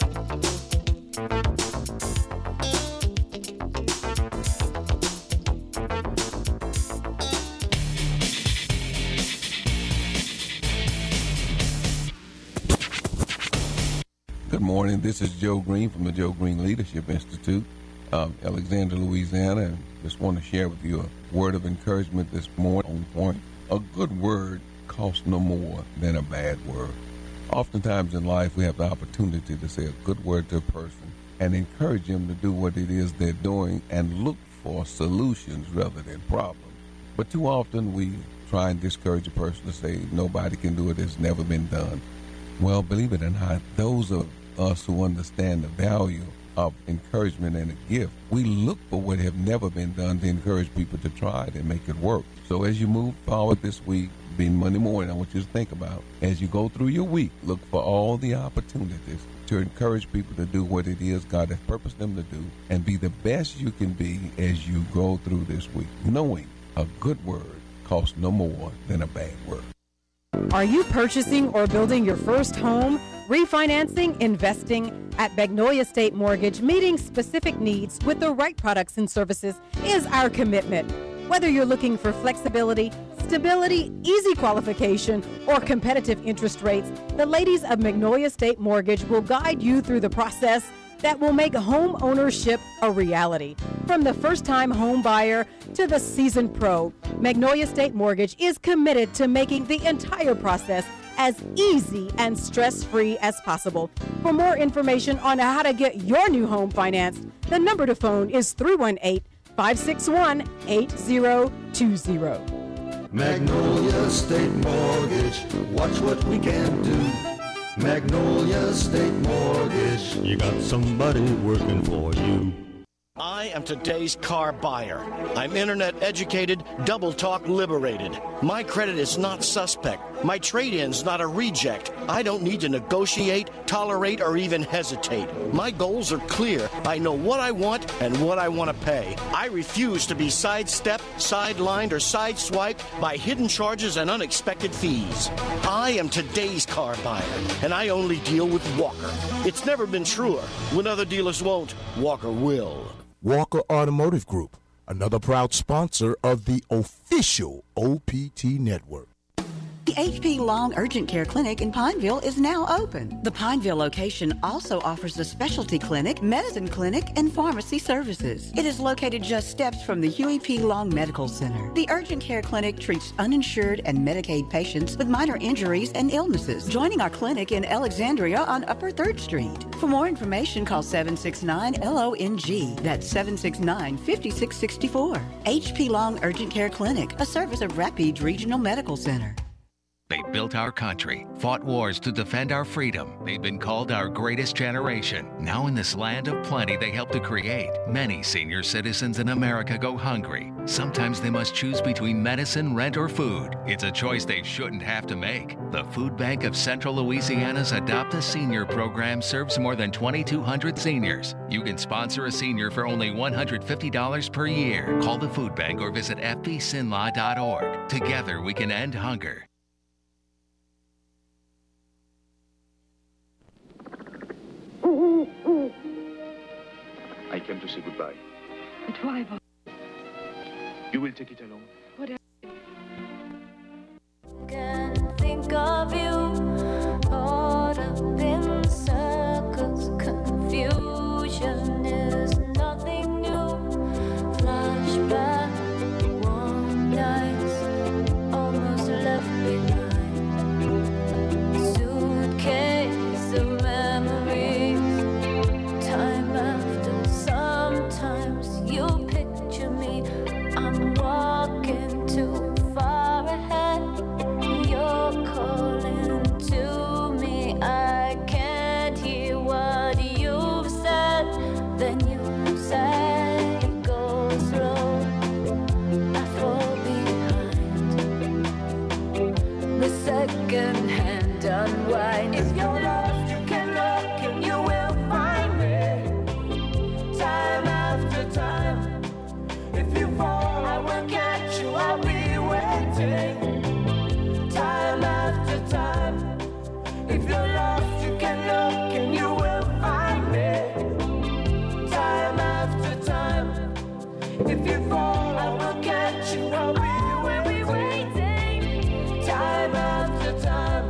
Good morning. This is Joe Green from the Joe Green Leadership Institute of Alexandria, Louisiana. And just want to share with you a word of encouragement this morning on point. A good word costs no more than a bad word. Oftentimes in life, we have the opportunity to say a good word to a person and encourage them to do what it is they're doing and look for solutions rather than problems. But too often we try and discourage a person to say nobody can do it, it's never been done. Well, believe it or not, those of us who understand the value of encouragement and a gift, we look for what have never been done to encourage people to try it and make it work. So as you move forward this week, being Monday morning, I want you to think about, as you go through your week, look for all the opportunities to encourage people to do what it is God has purposed them to do and be the best you can be as you go through this week, knowing a good word costs no more than a bad word. Are you purchasing or building your first home? Refinancing, investing at Magnolia State Mortgage, meeting specific needs with the right products and services is our commitment. Whether you're looking for flexibility, stability, easy qualification, or competitive interest rates, the ladies of Magnolia State Mortgage will guide you through the process that will make home ownership a reality. From the first-time home buyer to the seasoned pro, Magnolia State Mortgage is committed to making the entire process as easy and stress-free as possible. For more information on how to get your new home financed, the number to phone is three one eight, five six one, eight zero two zero. Magnolia State Mortgage, watch what we can do. Magnolia State Mortgage, you got somebody working for you. I am today's car buyer. I'm internet educated, double talk liberated. My credit is not suspect. My trade-in's not a reject. I don't need to negotiate, tolerate, or even hesitate. My goals are clear. I know what I want and what I want to pay. I refuse to be sidestepped, sidelined, or sideswiped by hidden charges and unexpected fees. I am today's car buyer, and I only deal with Walker. It's never been truer. When other dealers won't, Walker will. Walker Automotive Group, another proud sponsor of the official O P T Network. The H P Long Urgent Care Clinic in Pineville is now open. The Pineville location also offers a specialty clinic, medicine clinic, and pharmacy services. It is located just steps from the Huey P. Long Medical Center. The Urgent Care Clinic treats uninsured and Medicaid patients with minor injuries and illnesses. Joining our clinic in Alexandria on Upper third Street. For more information, call seven six nine L O N G. That's seven six nine, five six six four. H P Long Urgent Care Clinic, a service of Rapides Regional Medical Center. They built our country, fought wars to defend our freedom. They've been called our greatest generation. Now in this land of plenty they helped to create, many senior citizens in America go hungry. Sometimes they must choose between medicine, rent, or food. It's a choice they shouldn't have to make. The Food Bank of Central Louisiana's Adopt a Senior program serves more than twenty-two hundred seniors. You can sponsor a senior for only one hundred fifty dollars per year. Call the Food Bank or visit f b sinlaw dot org. Together we can end hunger. I came to say goodbye. But why? You will take it alone. Whatever. Can't think of you, caught up in circles. Confusion is nothing new. Flashback, warm nights, almost left behind. Suitcase of memories. Time after, sometimes you picture me. I'm walking too far ahead. You're calling to me. I can't hear what you've said. Then you say, go slow. I fall behind. The second hand unwind. If you're lost, you can look and you will find me. Time after time. If you fall, I will catch you. I'll be waiting. Time after time. If you're lost, you can look and you will find me. Time after time. If you fall, I will catch you. I'll be waiting. Time after time.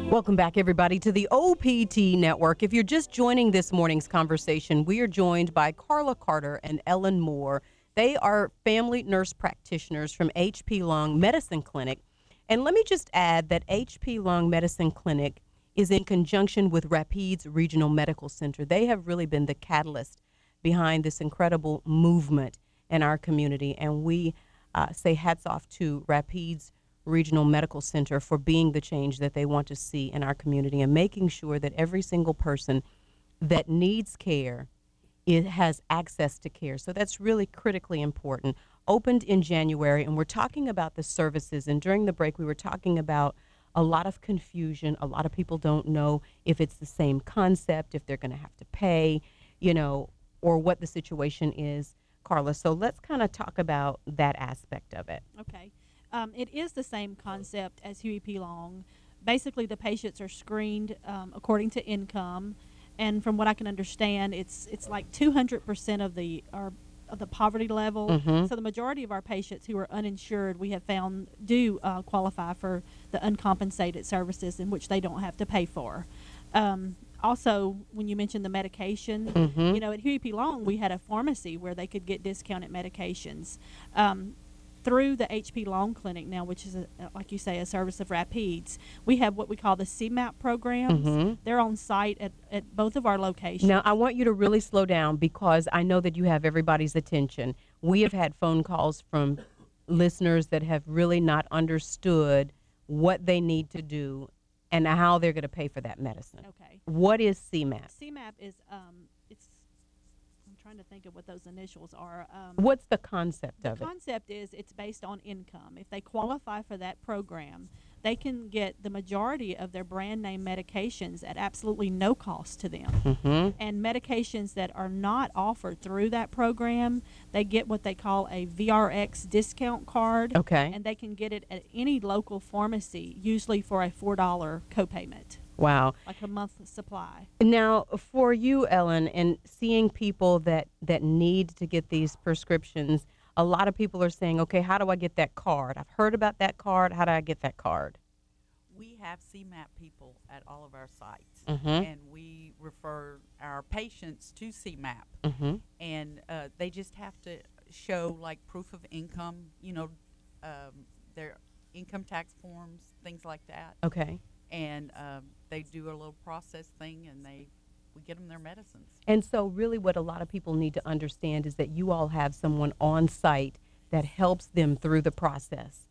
Welcome back, everybody, to the O P T Network. If you're just joining this morning's conversation, we are joined by Carla Carter and Ellen Moore. They are family nurse practitioners from H P Long Medicine Clinic. And let me just add that H P Long Medicine Clinic is in conjunction with Rapides Regional Medical Center. They have really been the catalyst behind this incredible movement in our community. And we uh, say hats off to Rapides Regional Medical Center for being the change that they want to see in our community and making sure that every single person that needs care it has access to care. So that's really critically important. Opened in January, and we're talking about the services. And during the break, we were talking about a lot of confusion. A lot of people don't know if it's the same concept, if they're going to have to pay, you know, or what the situation is, Carla. So let's kind of talk about that aspect of it. Okay. Um, it is the same concept as Huey P. Long. Basically, the patients are screened um, according to income, and from what I can understand, it's it's like two hundred percent of the our, of the poverty level. Mm-hmm. So the majority of our patients who are uninsured, we have found, do uh, qualify for the uncompensated services in which they don't have to pay for. Um, also, when you mentioned the medication, Mhm. you know, at Huey P. Long, we had a pharmacy where they could get discounted medications. Um, through the H P Long Clinic now, which is, a, like you say, a service of Rapides, we have what we call the C MAP programs. Mhm. They're on site at, at both of our locations. Now, I want you to really slow down because I know that you have everybody's attention. We have had phone calls from listeners that have really not understood what they need to do and how they're going to pay for that medicine. Okay. What is C MAP? C MAP is, um, it's, I'm trying to think of what those initials are. Um, What's the concept the of it? concept is it's based on income. If they qualify for that program, they can get the majority of their brand name medications at absolutely no cost to them. Mhm. And medications that are not offered through that program, they get what they call a V R X discount card. Okay. And they can get it at any local pharmacy, usually for a four dollar copayment, Wow. like a month supply. Now, for you, Ellen, and seeing people that, that need to get these prescriptions, a lot of people are saying, okay, how do I get that card? I've heard about that card. How do I get that card? We have C MAP people at all of our sites, Mhm. and we refer our patients to C MAP. Mhm. And uh, they just have to show like proof of income, you know, um, their income tax forms, things like that. Okay. And um, they do a little process thing, and they we get them their medicines. And so really what a lot of people need to understand is that you all have someone on site that helps them through the process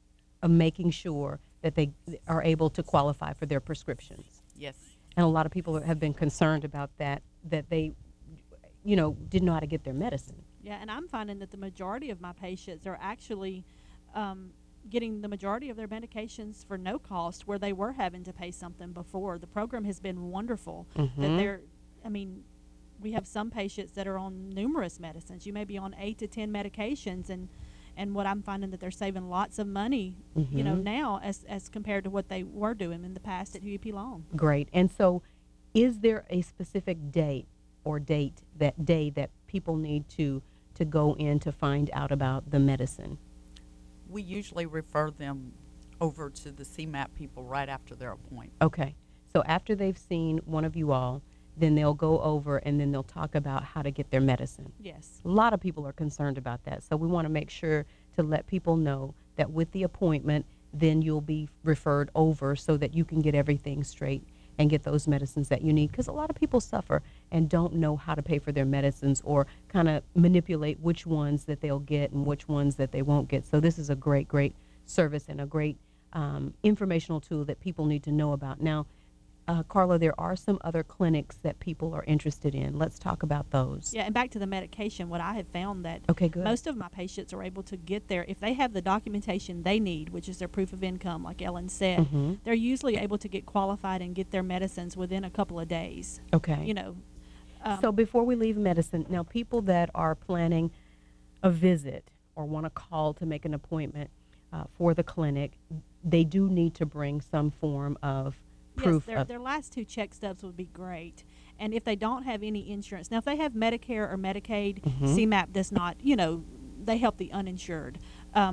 of making sure that they are able to qualify for their prescriptions. Yes. And a lot of people have been concerned about that, that they, you know, didn't know how to get their medicine. Yeah, and I'm finding that the majority of my patients are actually um, getting the majority of their medications for no cost, where they were having to pay something before. The program has been wonderful. That Mhm. they're, I mean, we have some patients that are on numerous medicines. You may be on eight to ten medications, and and what I'm finding that they're saving lots of money, you know, Mhm. now as as compared to what they were doing in the past at Huey P. Long. Great. And so is there a specific date or date, that day that people need to, to go in to find out about the medicine? We usually refer them over to the C MAP people right after their appointment. Okay. So after they've seen one of you all, then they'll go over and then they'll talk about how to get their medicine. Yes. A lot of people are concerned about that. So we want to make sure to let people know that with the appointment, then you'll be referred over so that you can get everything straight and get those medicines that you need. Because a lot of people suffer and don't know how to pay for their medicines or kind of manipulate which ones that they'll get and which ones that they won't get. So this is a great, great service and a great um, informational tool that people need to know about. Now, uh, Carla, there are some other clinics that people are interested in. Let's talk about those. Yeah, and back to the medication, what I have found that Okay, good. most of my patients are able to get there if they have the documentation they need, which is their proof of income, like Ellen said. Mhm. They're usually able to get qualified and get their medicines within a couple of days. Okay. You know. Um, So before we leave medicine, now people that are planning a visit or want to call to make an appointment uh, for the clinic, they do need to bring some form of proof yes, their, of their last two check stubs would be great. And if they don't have any insurance, now if they have Medicare or Medicaid, Mhm. C MAP does not, you know, they help the uninsured. Um,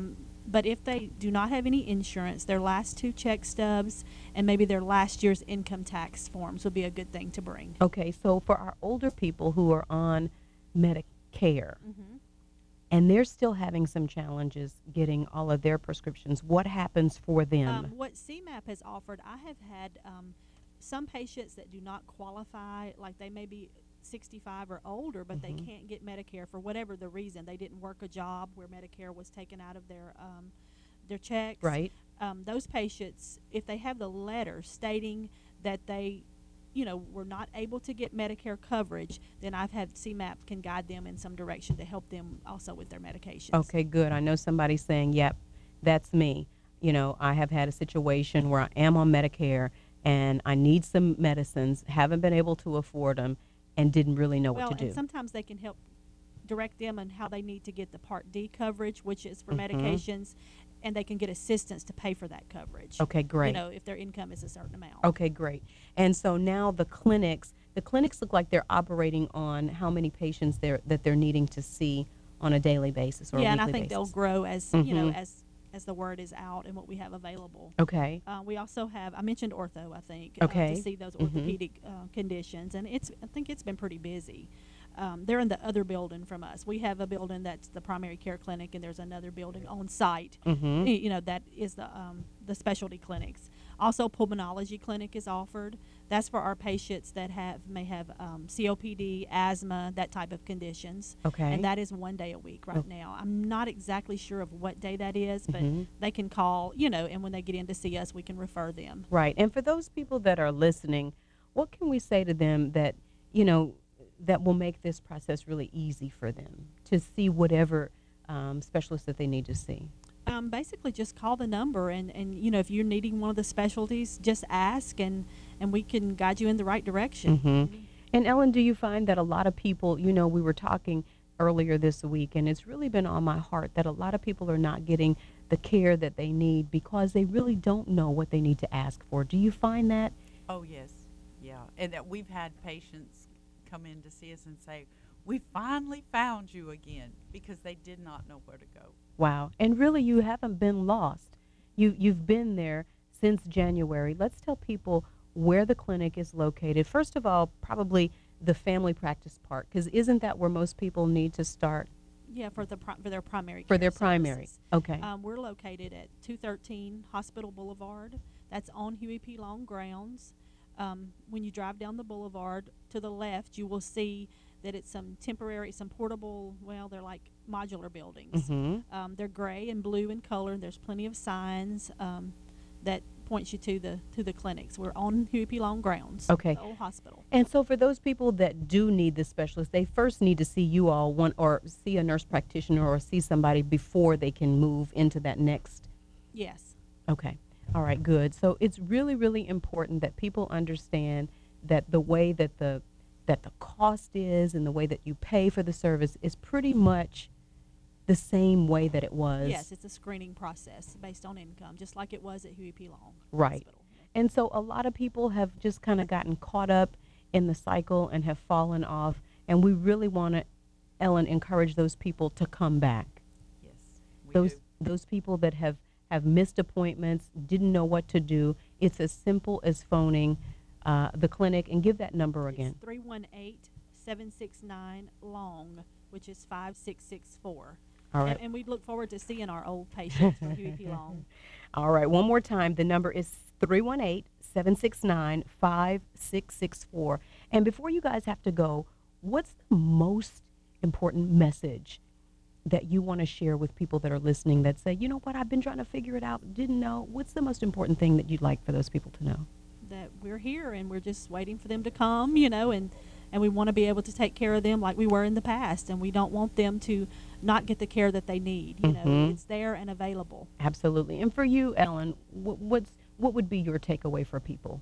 But if they do not have any insurance, their last two check stubs and maybe their last year's income tax forms would be a good thing to bring. Okay, so for our older people who are on Medicare, Mhm. and they're still having some challenges getting all of their prescriptions, what happens for them? Um, what C MAP has offered, I have had um, some patients that do not qualify, like they may be sixty-five or older, but Mhm. they can't get Medicare for whatever the reason. They didn't work a job where Medicare was taken out of their um, their checks. Right. Um, those patients, if they have the letter stating that they, you know, were not able to get Medicare coverage, then I've had C MAP can guide them in some direction to help them also with their medications. Okay, good. I know somebody's saying, yep, that's me. You know, I have had a situation where I am on Medicare and I need some medicines, haven't been able to afford them, and didn't really know well, what to and do. sometimes they can help direct them on how they need to get the Part D coverage, which is for Mhm. medications, and they can get assistance to pay for that coverage. Okay, great. You know, if their income is a certain amount. Okay, great. And so now the clinics, the clinics look like they're operating on how many patients they're that they're needing to see on a daily basis or yeah, a and I weekly think basis. they'll grow as you know Mhm. as as the word is out and what we have available. Okay. Uh, we also have I mentioned ortho. I think Okay. uh, to see those Mhm. orthopedic uh, conditions, and it's I think it's been pretty busy. Um, they're in the other building from us. We have a building that's the primary care clinic, and there's another building on site. Mhm. y- You know that is the um, the specialty clinics. Also, pulmonology clinic is offered. That's for our patients that have may have um, C O P D, asthma, that type of conditions. Okay. And that is one day a week right Oh. now. I'm not exactly sure of what day that is, but Mhm. they can call, you know, and when they get in to see us, we can refer them. Right. And for those people that are listening, what can we say to them that, you know, that will make this process really easy for them to see whatever um, specialist that they need to see? Um, basically, just call the number, and, and you know, if you're needing one of the specialties, just ask, and, and we can guide you in the right direction. Mm-hmm. And Ellen, do you find that a lot of people, you know, we were talking earlier this week, and it's really been on my heart that a lot of people are not getting the care that they need because they really don't know what they need to ask for. Do you find that? Oh, yes. Yeah. And that we've had patients come in to see us and say, we finally found you again, because they did not know where to go. Wow. And really, you haven't been lost. You, you've been there since January. Let's tell people where the clinic is located. First of all, probably the family practice part, because isn't that where most people need to start? Yeah, for the pri- for their primary For care their primary. services. Okay. Um, we're located at two thirteen Hospital Boulevard. That's on Huey P. Long grounds. Um, when you drive down the boulevard to the left, you will see that it's some temporary, some portable, well, they're like modular buildings. Mhm. Um, they're gray and blue in color. There's plenty of signs um, that points you to the to the clinics. We're on Huey P. Long grounds. Okay. The old hospital. And so for those people that do need the specialist, they first need to see you all one or see a nurse practitioner or see somebody before they can move into that next. Yes. Okay. All right, good. So it's really, really important that people understand that the way that the that the cost is and the way that you pay for the service is pretty much the same way that it was. Yes, it's a screening process based on income, just like it was at Huey P. Long. Right. And so a lot of people have just kind of gotten caught up in the cycle and have fallen off. And we really want to, Ellen, encourage those people to come back. Yes, we Those do. those people that have, have missed appointments, didn't know what to do. It's as simple as phoning uh, the clinic, and give that number again. three one eight, seven six nine, LONG, which is five six six four. All right. And, and we look forward to seeing our old patients from Huey P. Long. All right, one more time. The number is three one eight, seven six nine, five six six four. And before you guys have to go, what's the most important message that you want to share with people that are listening that say, you know what, I've been trying to figure it out, didn't know? What's the most important thing that you'd like for those people to know? That we're here and we're just waiting for them to come, you know, and, and we want to be able to take care of them like we were in the past, and we don't want them to not get the care that they need. You know, Mhm. it's there and available. Absolutely. And for you, Ellen, what, what's what would be your takeaway for people?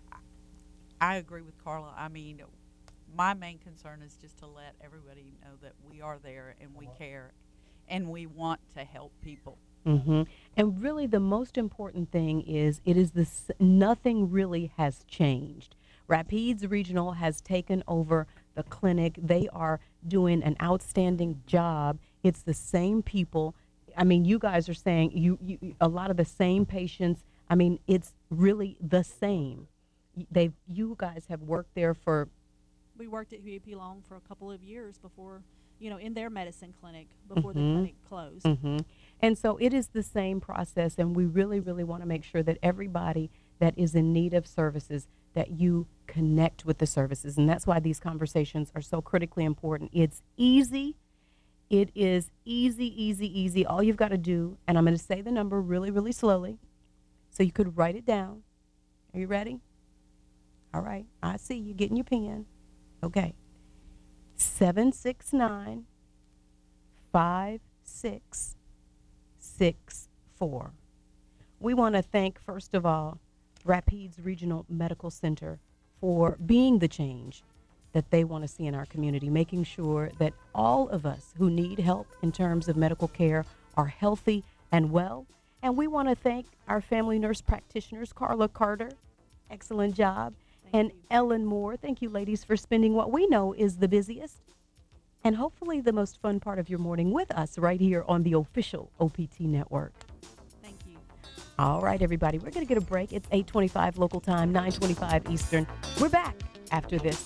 I agree with Carla. I mean, my main concern is just to let everybody know that we are there and we care and we want to help people. Mm-hmm. And really, the most important thing is it is this. Nothing really has changed. Rapides Regional has taken over the clinic. They are doing an outstanding job. It's the same people. I mean, you guys are saying you, you a lot of the same patients. I mean, it's really the same. They, you guys have worked there for. We worked at Huey P. Long for a couple of years before, you know, in their medicine clinic before Mm-hmm. the clinic closed. Mm-hmm. And so it is the same process, and we really, really want to make sure that everybody that is in need of services, that you connect with the services. And that's why these conversations are so critically important. It's easy. It is easy, easy, easy. All you've got to do, and I'm going to say the number really, really slowly, so you could write it down. Are you ready? All right. I see you getting your pen. Okay. seven six nine, five six six four. We want to thank, first of all, Rapides Regional Medical Center for being the change that they want to see in our community, making sure that all of us who need help in terms of medical care are healthy and well. And we want to thank our family nurse practitioners, Carla Carter, excellent job, thank and you. Ellen Moore. Thank you, ladies, for spending what we know is the busiest and hopefully the most fun part of your morning with us right here on the official O P T Network. Thank you. All right, everybody, we're going to get a break. It's eight twenty-five local time, nine twenty-five Eastern. We're back after this.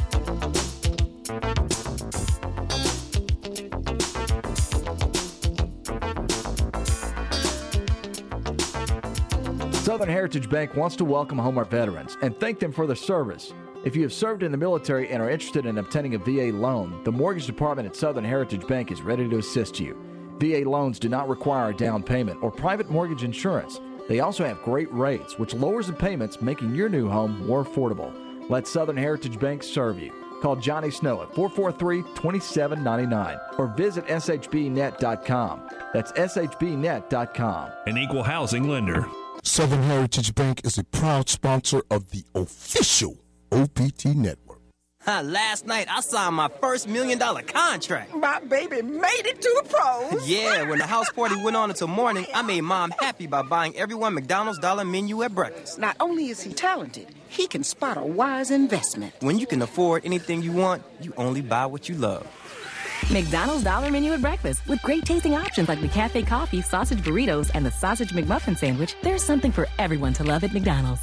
Southern Heritage Bank wants to welcome home our veterans and thank them for their service. If you have served in the military and are interested in obtaining a V A loan, the mortgage department at Southern Heritage Bank is ready to assist you. V A loans do not require a down payment or private mortgage insurance. They also have great rates, which lowers the payments, making your new home more affordable. Let Southern Heritage Bank serve you. Call Johnny Snow at four four three, two seven nine nine or visit S H B net dot com. That's S H B net dot com. An equal housing lender. Southern Heritage Bank is a proud sponsor of the official O P T Network. Huh, last night, I signed my first million dollar contract. My baby made it to the pros. Yeah, when the house party went on until morning, I made Mom happy by buying everyone McDonald's dollar menu at breakfast. Not only is he talented, he can spot a wise investment. When you can afford anything you want, you only buy what you love. McDonald's Dollar Menu at breakfast. With great tasting options like the Cafe Coffee, sausage burritos, and the sausage McMuffin sandwich, there's something for everyone to love at McDonald's.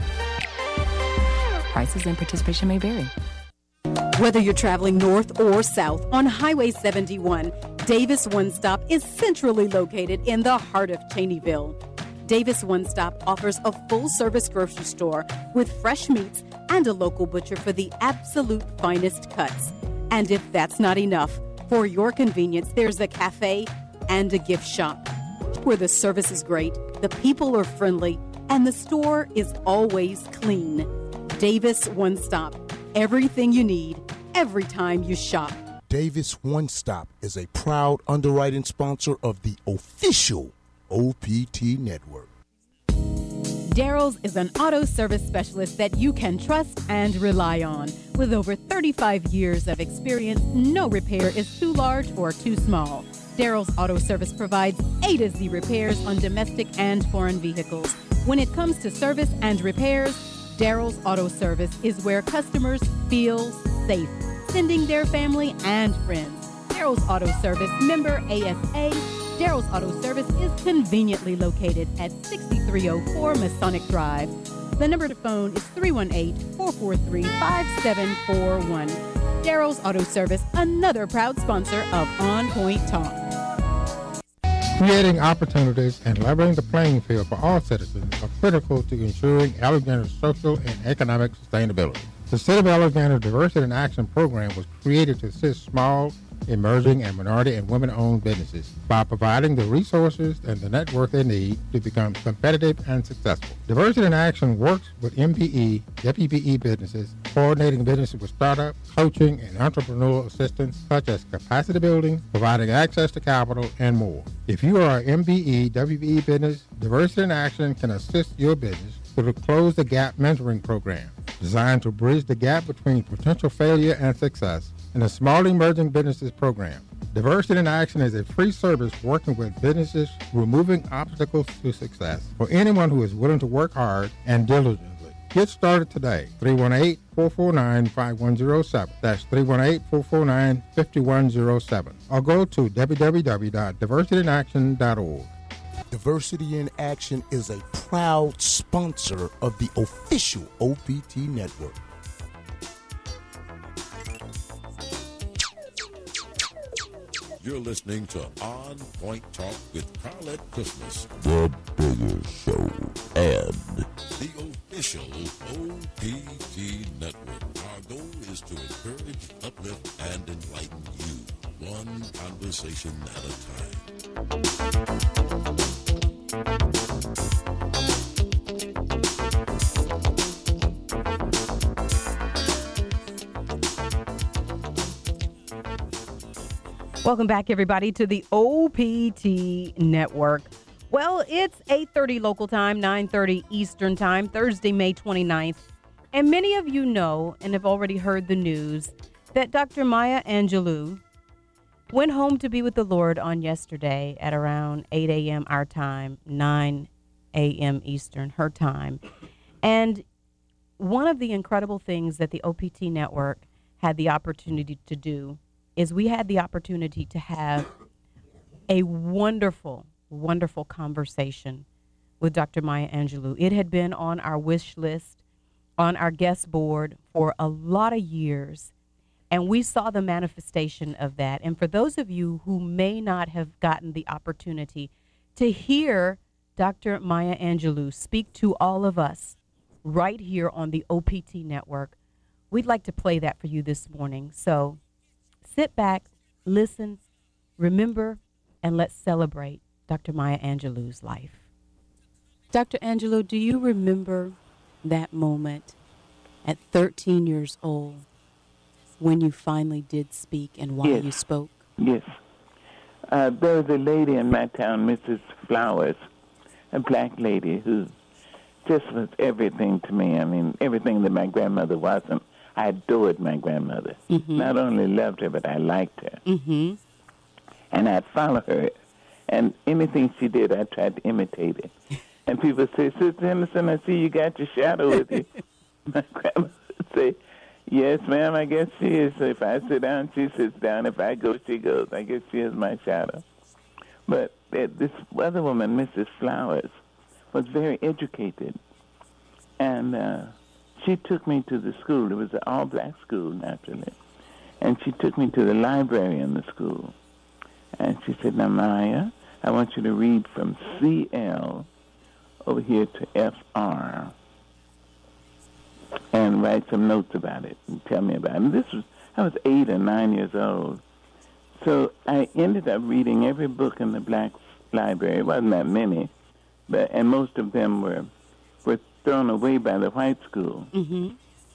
Prices and participation may vary. Whether you're traveling north or south on Highway seventy-one, Davis One Stop is centrally located in the heart of Cheneyville. Davis One Stop offers a full-service grocery store with fresh meats and a local butcher for the absolute finest cuts. And if that's not enough, for your convenience, there's a cafe and a gift shop where the service is great, the people are friendly, and the store is always clean. Davis One Stop. Everything you need, every time you shop. Davis One Stop is a proud underwriting sponsor of the official O P T Network. Daryl's is an auto service specialist that you can trust and rely on. With over thirty-five years of experience, no repair is too large or too small. Daryl's Auto Service provides A to Z repairs on domestic and foreign vehicles. When it comes to service and repairs, Daryl's Auto Service is where customers feel safe, sending their family and friends. Daryl's Auto Service, member A S A. Daryl's Auto Service is conveniently located at sixty-three oh four Masonic Drive. The number to phone is three one eight, four four three, five seven four one. Daryl's Auto Service, another proud sponsor of On Point Talk. Creating opportunities and leveling the playing field for all citizens are critical to ensuring Alexander's social and economic sustainability. The City of Alexander Diversity in Action program was created to assist small, emerging, and minority and women-owned businesses by providing the resources and the network they need to become competitive and successful. Diversity in Action works with M P E, W P E businesses, coordinating businesses with startup, coaching, and entrepreneurial assistance such as capacity building, providing access to capital, and more. If you are an M P E, W P E business, Diversity in Action can assist your business through the Close the Gap mentoring program, designed to bridge the gap between potential failure and success, and the Small Emerging Businesses Program. Diversity in Action is a free service working with businesses removing obstacles to success for anyone who is willing to work hard and diligently. Get started today. three one eight, four four nine, five one zero seven. That's three one eight, four four nine, five one zero seven. Or go to w w w dot diversity in action dot org. Diversity in Action is a proud sponsor of the official O P T Network. You're listening to On Point Talk with Carlette Christmas, the Bigger Show, and the official O P T Network. Our goal is to encourage, uplift, and enlighten you, one conversation at a time. Welcome back, everybody, to the O P T Network. Well, it's eight thirty local time, nine thirty Eastern time, Thursday, May twenty-ninth. And many of you know and have already heard the news that Doctor Maya Angelou went home to be with the Lord on yesterday at around eight a.m. our time, nine a.m. Eastern, her time. And one of the incredible things that the O P T Network had the opportunity to do is we had the opportunity to have a wonderful, wonderful conversation with Doctor Maya Angelou. It had been on our wish list, on our guest board for a lot of years, and we saw the manifestation of that. And for those of you who may not have gotten the opportunity to hear Doctor Maya Angelou speak to all of us right here on the O P T Network, we'd like to play that for you this morning. So sit back, listen, remember, and let's celebrate Doctor Maya Angelou's life. Doctor Angelou, do you remember that moment at thirteen years old when you finally did speak and why Yes. you spoke? Yes. Uh, there was a lady in my town, Missus Flowers, a black lady who just was everything to me. I mean, everything that my grandmother wasn't. I adored my grandmother. Mm-hmm. Not only loved her, but I liked her. Mm-hmm. And I'd follow her. And anything she did, I tried to imitate it. And people say, Sister Henderson, I see you got your shadow with you. My grandmother would say, yes, ma'am, I guess she is. So if I sit down, she sits down. If I go, she goes. I guess she is my shadow. But uh, this other woman, Missus Flowers, was very educated. And uh, she took me to the school. It was an all-black school, naturally. And she took me to the library in the school. And she said, now, Maya, I want you to read from C L over here to F R and write some notes about it and tell me about it. And this was, I was eight or nine years old. So I ended up reading every book in the black library. It wasn't that many, but and most of them were were thrown away by the white school. Mm-hmm.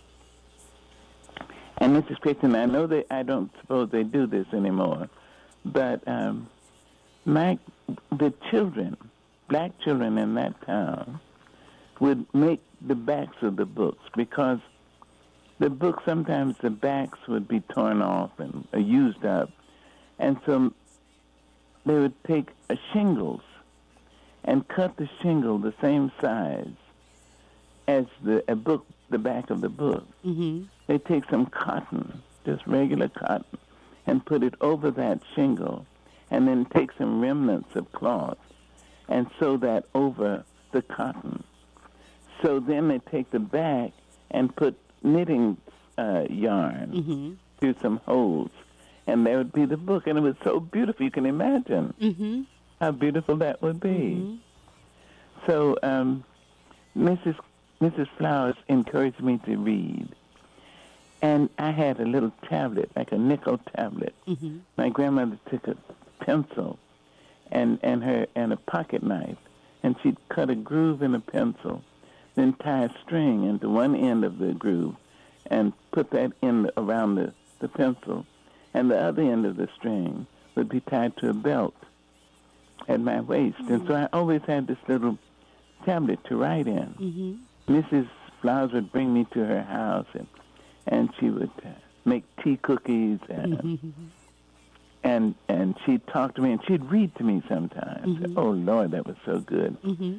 And Missus Christian, I know that I don't suppose they do this anymore, but um, my the children, black children in that town, would make the backs of the books because the books, sometimes the backs would be torn off and uh, used up. And so they would take uh, shingles and cut the shingle the same size as the a book, the back of the book. Mm-hmm. They take some cotton, just regular cotton, and put it over that shingle, and then take some remnants of cloth and sew that over the cotton. So then they take the back and put knitting uh, yarn Mm-hmm. through some holes, and there would be the book. And it was so beautiful, you can imagine Mm-hmm. how beautiful that would be. Mm-hmm. So um, Missus Missus Flowers encouraged me to read. And I had a little tablet, like a nickel tablet. Mm-hmm. My grandmother took a pencil and, and her and a pocket knife, and she'd cut a groove in a pencil, then tie a string into one end of the groove and put that in the, around the, the pencil, and the other end of the string would be tied to a belt at my waist. Mm-hmm. And so I always had this little tablet to write in. Mm-hmm. Missus Flowers would bring me to her house, and and she would uh, make tea cookies, and Mm-hmm. and and she'd talk to me, and she'd read to me sometimes. Mhm. Oh, Lord, that was so good. Mm-hmm.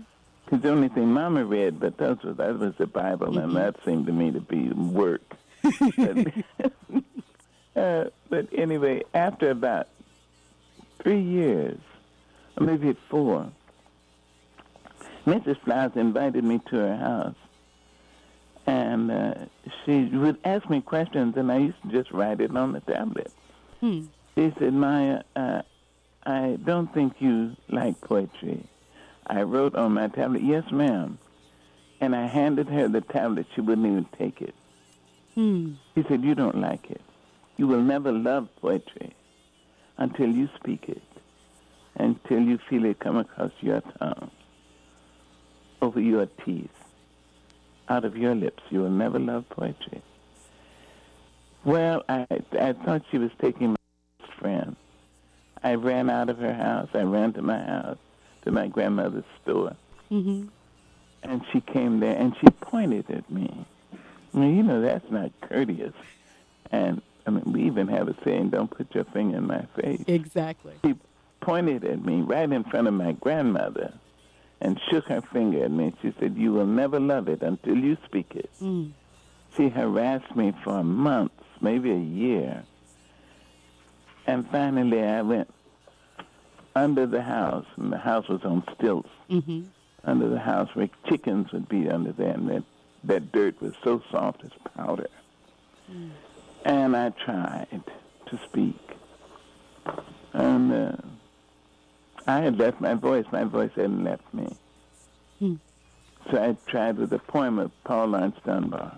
Because the only thing Mama read, but that was, that was the Bible, mm-hmm. and that seemed to me to be work. but, uh, but anyway, after about three years, or maybe four, Missus Flowers invited me to her house. And uh, she would ask me questions, and I used to just write it on the tablet. Hmm. She said, Maya, uh, I don't think you like poetry. I wrote on my tablet, yes, ma'am. And I handed her the tablet. She wouldn't even take it. Hmm. She said, you don't like it. You will never love poetry until you speak it, until you feel it come across your tongue, over your teeth, out of your lips. You will never love poetry. Well, I, I thought she was taking my best friend. I ran out of her house. I ran to my house, to my grandmother's store. Mm-hmm. And she came there, and she pointed at me. I mean, you know, that's not courteous. And, I mean, we even have a saying, don't put your finger in my face. Exactly. She pointed at me right in front of my grandmother and shook her finger at me. She said, you will never love it until you speak it. Mm. She harassed me for months, maybe a year. And finally, I went under the house, and the house was on stilts, mm-hmm. under the house where chickens would be under there, and that, that dirt was so soft as powder. Mm. And I tried to speak. And uh, I had left my voice. My voice hadn't left me. Mm. So I tried with a poem of Paul Laurence Dunbar.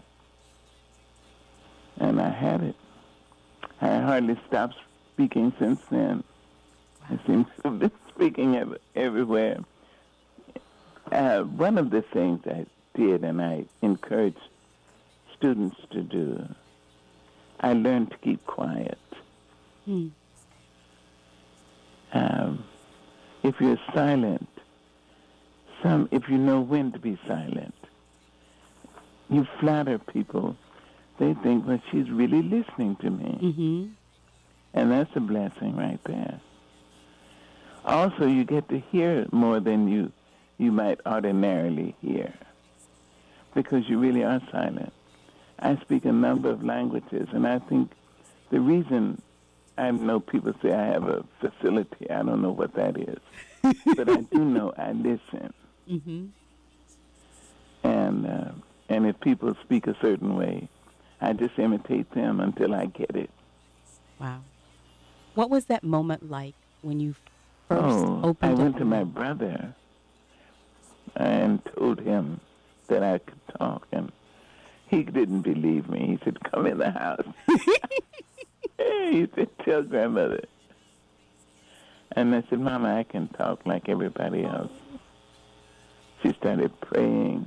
And I had it. I hardly stopped speaking since then. I seem to have been speaking ev- everywhere. Uh, one of the things I did, and I encourage students to do, I learned to keep quiet. Hmm. Um, if you're silent, some if you know when to be silent, you flatter people. They think, well, she's really listening to me. Mm-hmm. And that's a blessing right there. Also, you get to hear more than you, you might ordinarily hear because you really are silent. I speak a number of languages, and I think the reason I know people say I have a facility, I don't know what that is, but I do know I listen. Mm-hmm. And uh, and if people speak a certain way, I just imitate them until I get it. Wow. What was that moment like when you first oh, opened I up? went to my brother and told him that I could talk, and he didn't believe me. He said, come in the house. He said, tell grandmother. And I said, Mama, I can talk like everybody else. She started praying,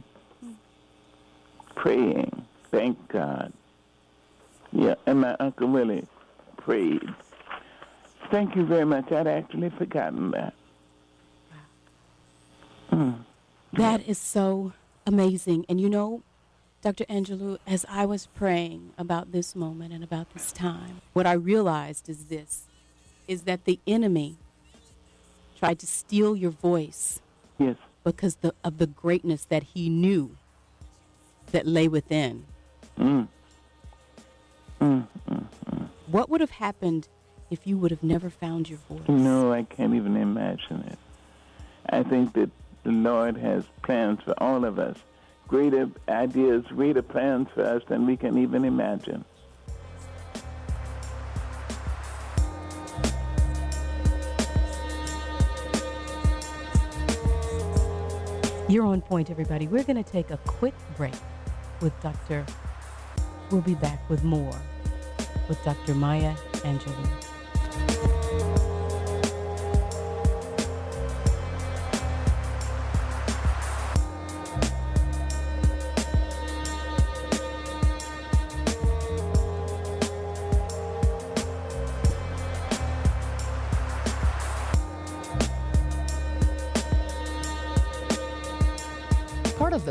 praying, thank God. Yeah, and my Uncle Willie prayed. Thank you very much. I'd actually forgotten that. Mm. That is so amazing. And you know, Doctor Angelou, as I was praying about this moment and about this time, what I realized is this, is that the enemy tried to steal your voice. Yes. Because the, of the greatness that he knew that lay within. Mm. Mm, mm, mm. What would have happened if you would have never found your voice? No, I can't even imagine it. I think that the Lord has plans for all of us, greater ideas, greater plans for us than we can even imagine. You're on point, everybody. We're going to take a quick break with Doctor We'll be back with more with Doctor Maya Angelou. Part of the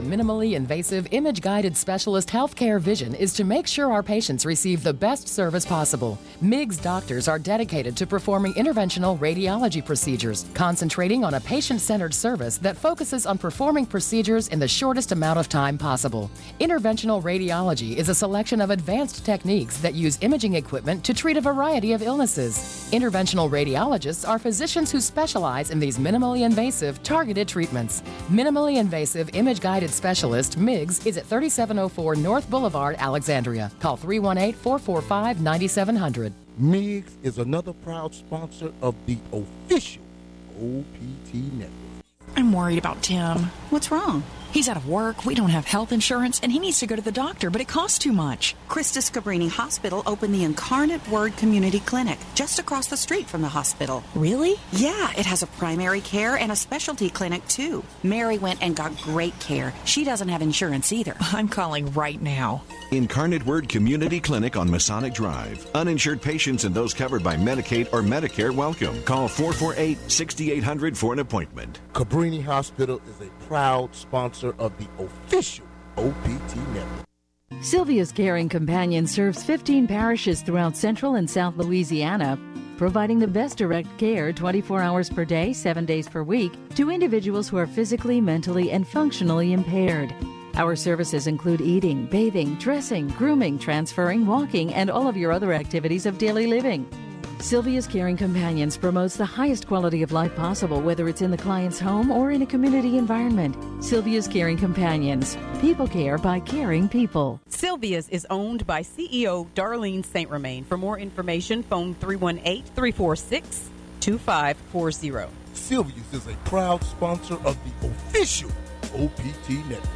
minimally invasive image-guided specialist healthcare vision is to make sure our patients receive the best service possible. M I G's doctors are dedicated to performing interventional radiology procedures, concentrating on a patient-centered service that focuses on performing procedures in the shortest amount of time possible. Interventional radiology is a selection of advanced techniques that use imaging equipment to treat a variety of illnesses. Interventional radiologists are physicians who specialize in these minimally invasive, targeted treatments. Minimally invasive image-guided specialist, M I Gs, is at thirty-seven oh four North Boulevard, Alexandria. Call three one eight, four four five, nine seven zero zero. M I Gs is another proud sponsor of the official O P T Network. I'm worried about Tim. What's wrong? He's out of work, we don't have health insurance, and he needs to go to the doctor, but it costs too much. Christus Cabrini Hospital opened the Incarnate Word Community Clinic just across the street from the hospital. Really? Yeah, it has a primary care and a specialty clinic, too. Mary went and got great care. She doesn't have insurance either. I'm calling right now. Incarnate Word Community Clinic on Masonic Drive. Uninsured patients and those covered by Medicaid or Medicare welcome. Call four four eight, six eight zero zero for an appointment. Cabrini Hospital is a proud sponsor of the official O P T Network. Sylvia's Caring Companion serves fifteen parishes throughout Central and South Louisiana, providing the best direct care twenty-four hours per day, seven days per week to individuals who are physically, mentally, and functionally impaired. Our services include eating, bathing, dressing, grooming, transferring, walking, and all of your other activities of daily living. Sylvia's Caring Companions promotes the highest quality of life possible, whether it's in the client's home or in a community environment. Sylvia's Caring Companions. People care by caring people. Sylvia's is owned by C E O Darlene Saint Romain. For more information, phone three one eight, three four six, two five four zero. Sylvia's is a proud sponsor of the official O P T Network.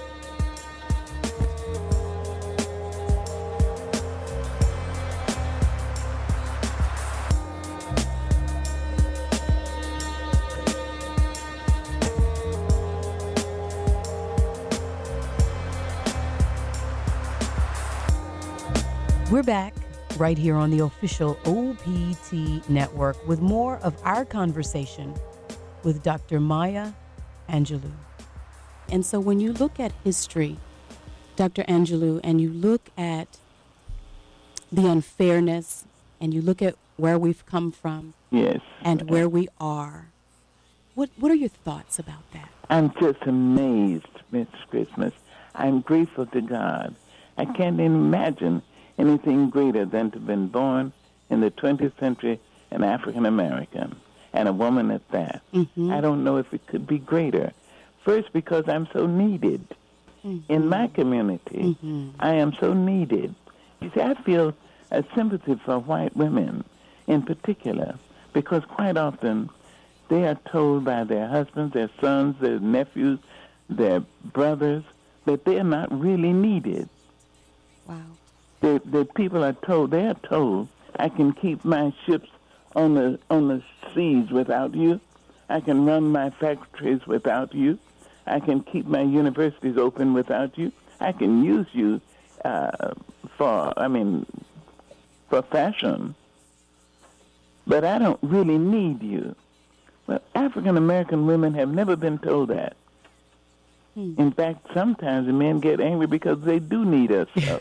We're back right here on the official O P T Network with more of our conversation with Doctor Maya Angelou. And so when you look at history, Doctor Angelou, and you look at the unfairness and you look at where we've come from, yes, and where we are, what what are your thoughts about that? I'm just amazed, Miss Christmas. I'm grateful to God. I can't imagine anything greater than to have been born in the twentieth century an African American, and a woman at that. Mm-hmm. I don't know if it could be greater. First, because I'm so needed. Mm-hmm. In my community, mm-hmm. I am so needed. You see, I feel a sympathy for white women in particular, because quite often they are told by their husbands, their sons, their nephews, their brothers, that they're not really needed. Wow. The, the people are told, they are told, I can keep my ships on the on the seas without you. I can run my factories without you. I can keep my universities open without you. I can use you uh, for, I mean, for fashion. But I don't really need you. Well, African-American women have never been told that. Hmm. In fact, sometimes the men get angry because they do need us so.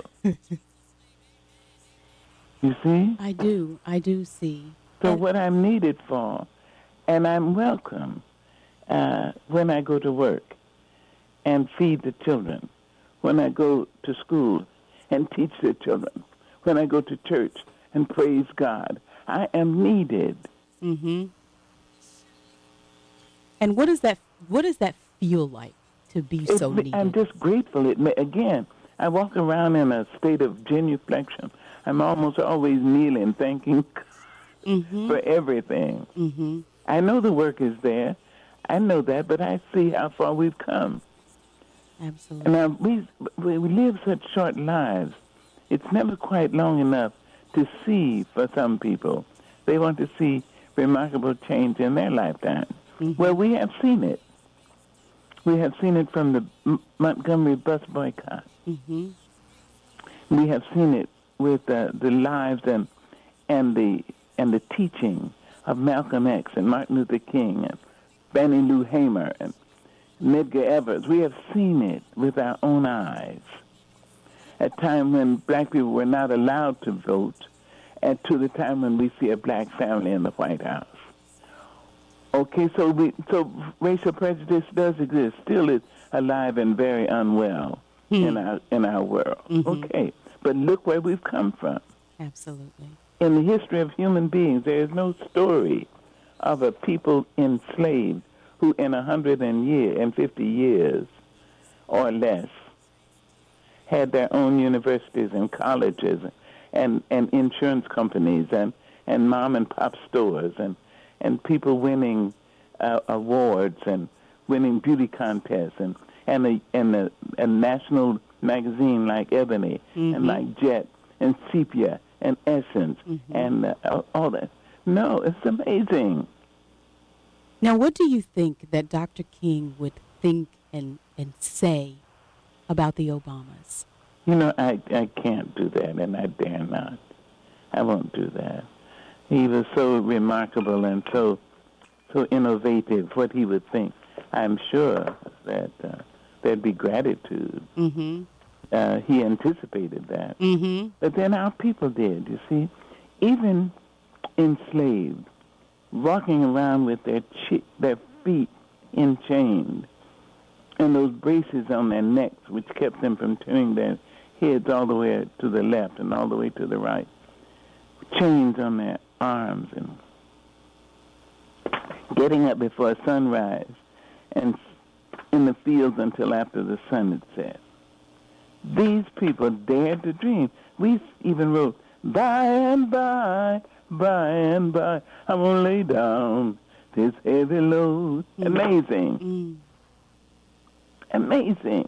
You see? I do. I do see. So what I'm needed for, and I'm welcome uh, when I go to work and feed the children, when I go to school and teach the children, when I go to church and praise God. I am needed. Mm-hmm. And what does that what does that feel like to be It, so needed? I'm just grateful. It may, again, I walk around in a state of genuflection. I'm almost always kneeling, thanking mm-hmm. for everything. Mm-hmm. I know the work is there. I know that, but I see how far we've come. Absolutely. And uh, we, we we live such short lives. It's never quite long enough to see for some people. They want to see remarkable change in their lifetime. Mm-hmm. Well, we have seen it. We have seen it from the M- Montgomery bus boycott. Mm-hmm. We have seen it with uh, the lives and and the and the teaching of Malcolm X and Martin Luther King and Fannie Lou Hamer and Medgar Evers. We have seen it with our own eyes. At a time when black people were not allowed to vote, and to the time when we see a black family in the White House. Okay, so we, so racial prejudice does exist. Still, it's alive and very unwell hmm. in our in our world. Mm-hmm. Okay, but look where we've come from. Absolutely. In the history of human beings, there is no story of a people enslaved who, in a hundred and year and fifty years or less, had their own universities and colleges and, and insurance companies and, and mom and pop stores and, and people winning uh, awards and winning beauty contests and, and, a, and a, a national magazine like Ebony mm-hmm. and like Jet and Sepia and Essence mm-hmm. and uh, all that. No, it's amazing. Now, what do you think that Doctor King would think and, and say about the Obamas? You know, I, I can't do that, and I dare not. I won't do that. He was so remarkable and so so innovative, what he would think. I'm sure that uh, there'd be gratitude. Mm-hmm. Uh, he anticipated that. Mm-hmm. But then our people did, you see. Even enslaved, walking around with their chi- their feet in chains and those braces on their necks, which kept them from turning their heads all the way to the left and all the way to the right, chains on their arms, and getting up before sunrise and in the fields until after the sun had set. These people dared to dream. We even wrote, by and by, by and by, I'm going to lay down this heavy load. Mm. Amazing. Mm. Amazing.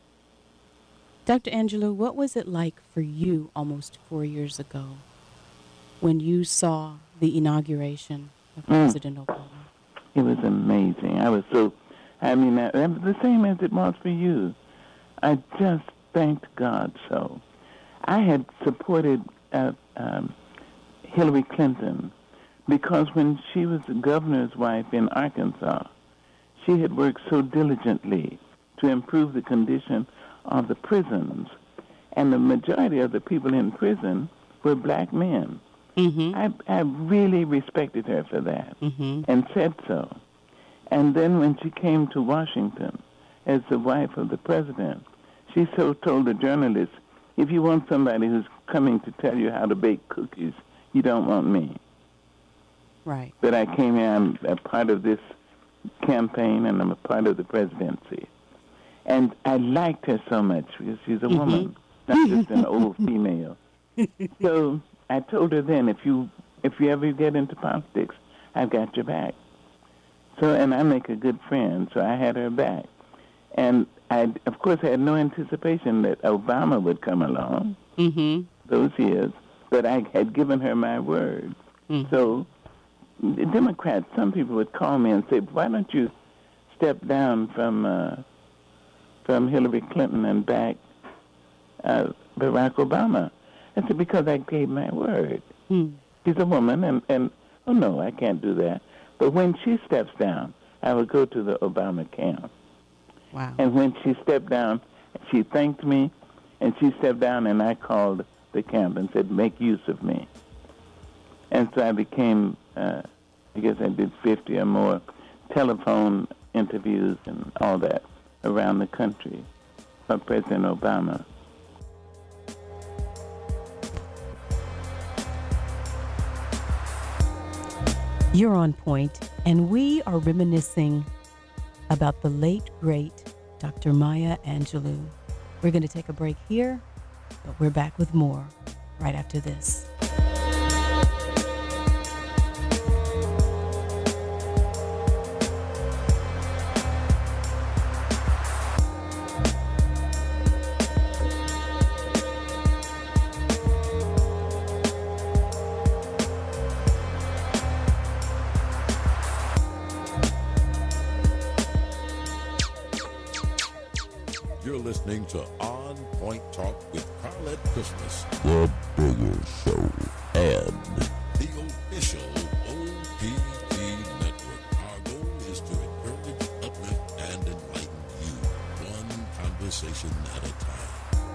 Doctor Angelou, what was it like for you almost four years ago when you saw the inauguration of Mm. President Obama? It was amazing. I was so, I mean, that, that was the same as it was for you. I just thanked God so. I had supported uh, um, Hillary Clinton because when she was the governor's wife in Arkansas, she had worked so diligently to improve the condition of the prisons, and the majority of the people in prison were black men. Mm-hmm. I, I really respected her for that mm-hmm. and said so. And then when she came to Washington as the wife of the president, she so told the journalists, if you want somebody who's coming to tell you how to bake cookies, you don't want me. Right. But I came here, I'm a part of this campaign, and I'm a part of the presidency. And I liked her so much because she's a mm-hmm. woman, not just an old female. So I told her then, if you if you ever get into politics, I've got your back. So, and I make a good friend, so I had her back. And I, of course, had no anticipation that Obama would come along mm-hmm. those years, but I had given her my word. Mm-hmm. So the Democrats, some people would call me and say, why don't you step down from uh, from Hillary Clinton and back uh, Barack Obama? I said, because I gave my word. Mm. She's a woman, and, and, oh, no, I can't do that. But when she steps down, I will go to the Obama camp. Wow. And when she stepped down, she thanked me, and she stepped down, and I called the camp and said, make use of me. And so I became, uh, I guess I did fifty or more telephone interviews and all that around the country for President Obama. You're on point, and we are reminiscing about the late, great Doctor Maya Angelou. We're going to take a break here, but we're back with more right after this. You're listening to On Point Talk with Carlette Christmas, the Bigger Show, and the official O P T Network. Our goal is to encourage, uplift, and enlighten. conversation at a time.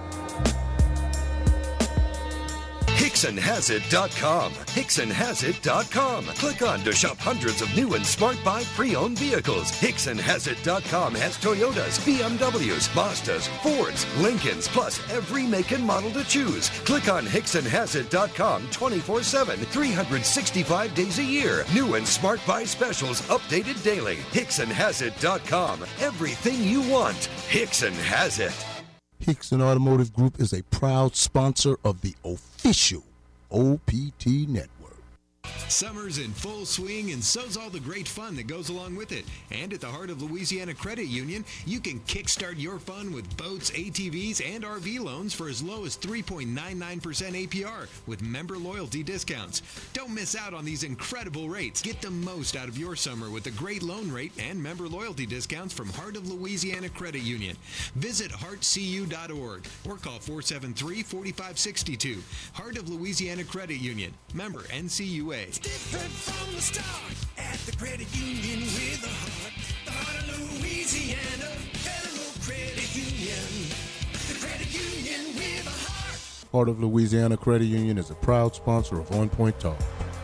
Hickson Has It dot com. Hickson Has It dot com. Click on to shop hundreds of new and smart buy pre-owned vehicles. Hickson Has It dot com has Toyotas, B M Ws, Mazdas, Fords, Lincolns, plus every make and model to choose. Click on Hickson Has It dot com twenty-four seven, three hundred sixty-five days a year. New and smart buy specials updated daily. Hickson Has It dot com. Everything you want. Hickson has it. Hickson Automotive Group is a proud sponsor of the official O P T Network. Summer's in full swing, and so's all the great fun that goes along with it. And at the Heart of Louisiana Credit Union, you can kickstart your fun with boats, A T Vs, and R V loans for as low as three point nine nine percent A P R with member loyalty discounts. Don't miss out on these incredible rates. Get the most out of your summer with a great loan rate and member loyalty discounts from Heart of Louisiana Credit Union. Visit heart c u dot org or call four seven three, four five six two. Heart of Louisiana Credit Union. Member N C U A. Different from the start at the credit union with a heart. The Heart of Louisiana Federal Credit Union. The credit union with a heart. Heart of Louisiana Credit Union is a proud sponsor of On Point Talk.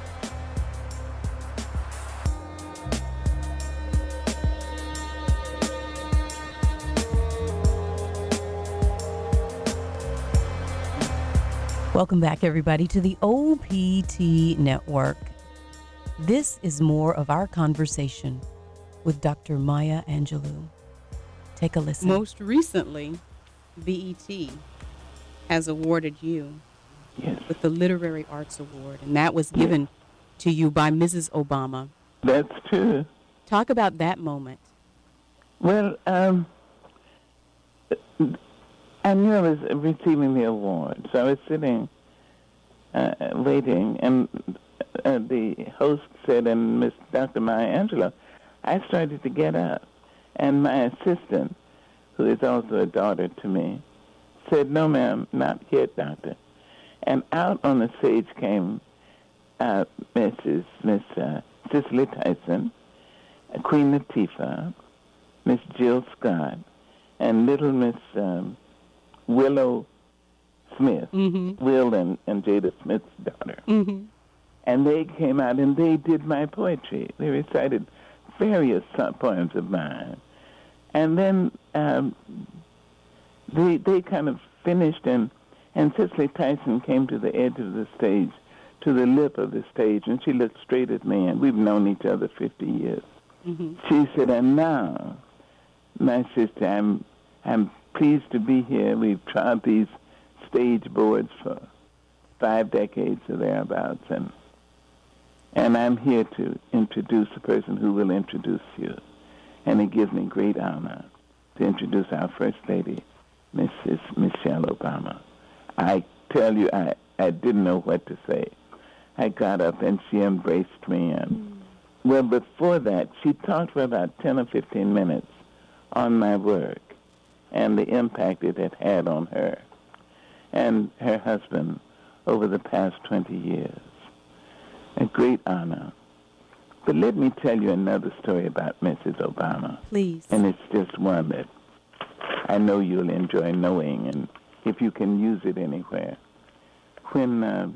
Welcome back, everybody, to the O P T Network. This is more of our conversation with Doctor Maya Angelou. Take a listen. Most recently, B E T has awarded you yes. with the Literary Arts Award, and that was given yes. to you by Missus Obama. That's true. Talk about that moment. Well, um, I knew I was receiving the award, so I was sitting, uh, waiting, and uh, the host said, and Miss Doctor Maya Angelou, I started to get up, and my assistant, who is also a daughter to me, said, no, ma'am, not yet, doctor. And out on the stage came uh, Missus Miss uh, Cicely Tyson, Queen Latifah, Miss Jill Scott, and little Miss um, Willow Smith, mm-hmm. Will and, and Jada Smith's daughter. Mm-hmm. And they came out and they did my poetry. They recited various poems of mine. And then um, they they kind of finished, and, and Cicely Tyson came to the edge of the stage, to the lip of the stage, and she looked straight at me, and we've known each other fifty years. Mm-hmm. She said, and now, my sister, I'm I'm pleased to be here. We've tried these stage boards for five decades or thereabouts, and and I'm here to introduce the person who will introduce you. And it gives me great honor to introduce our First Lady, Missus Michelle Obama. I tell you, I, I didn't know what to say. I got up and she embraced me. And mm. Well, before that, she talked for about ten or fifteen minutes on my work and the impact it had had on her and her husband over the past twenty years. A great honor. But let me tell you another story about Missus Obama. Please. And it's just one that I know you'll enjoy knowing, and if you can use it anywhere. When uh,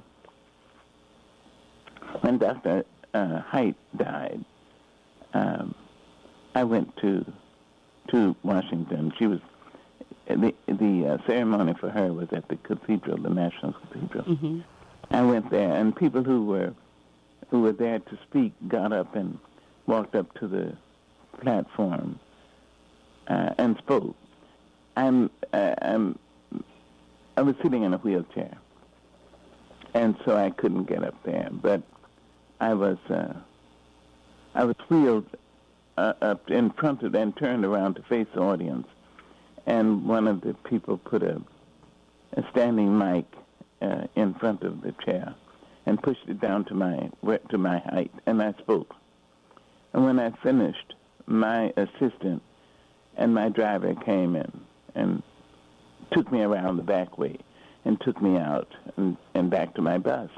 when Doctor Uh, Haidt died, um, I went to to Washington. She was the the uh, ceremony for her was at the cathedral, the National Cathedral. Mm-hmm. I went there, and people who were who were there to speak got up and walked up to the platform uh, and spoke. I'm, uh, I'm, I was sitting in a wheelchair, and so I couldn't get up there. But I was, uh, I was wheeled uh, up in front of and turned around to face the audience, and one of the people put a, a standing mic uh, in front of the chair and pushed it down to my to my height, and I spoke. And when I finished, my assistant and my driver came in and took me around the back way and took me out and, and back to my bus.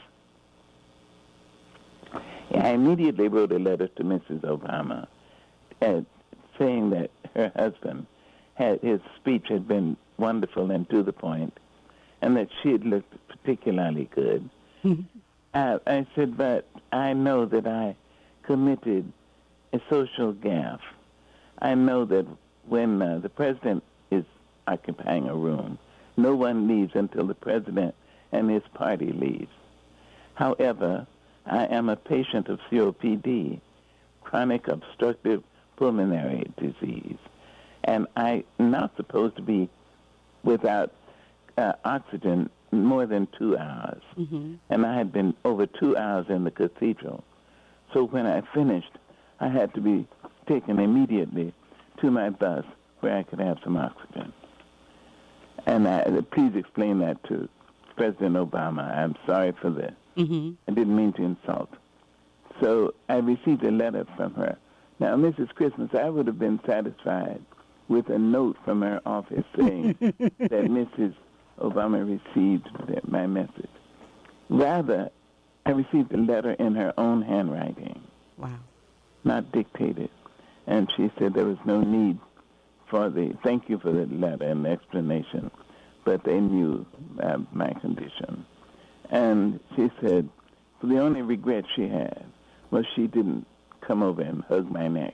I immediately wrote a letter to Missus Obama uh, saying that her husband had his speech had been wonderful and to the point, and that she had looked particularly good. I, I said, but I know that I committed a social gaffe. I know that when uh, the president is occupying a room, no one leaves until the president and his party leaves. However, I am a patient of C O P D, chronic obstructive pulmonary disease, and I'm not supposed to be without uh, oxygen more than two hours. Mm-hmm. And I had been over two hours in the cathedral. So when I finished, I had to be taken immediately to my bus where I could have some oxygen. And I, please explain that to President Obama. I'm sorry for this. Mm-hmm. I didn't mean to insult. So I received a letter from her. Now, Missus Christmas, I would have been satisfied with a note from her office saying that Missus Obama received the, my message. Rather, I received a letter in her own handwriting. Wow. Not dictated. And she said there was no need for the, thank you for the letter and the explanation, but they knew uh, my condition. And she said the only regret she had was she didn't come over and hug my neck.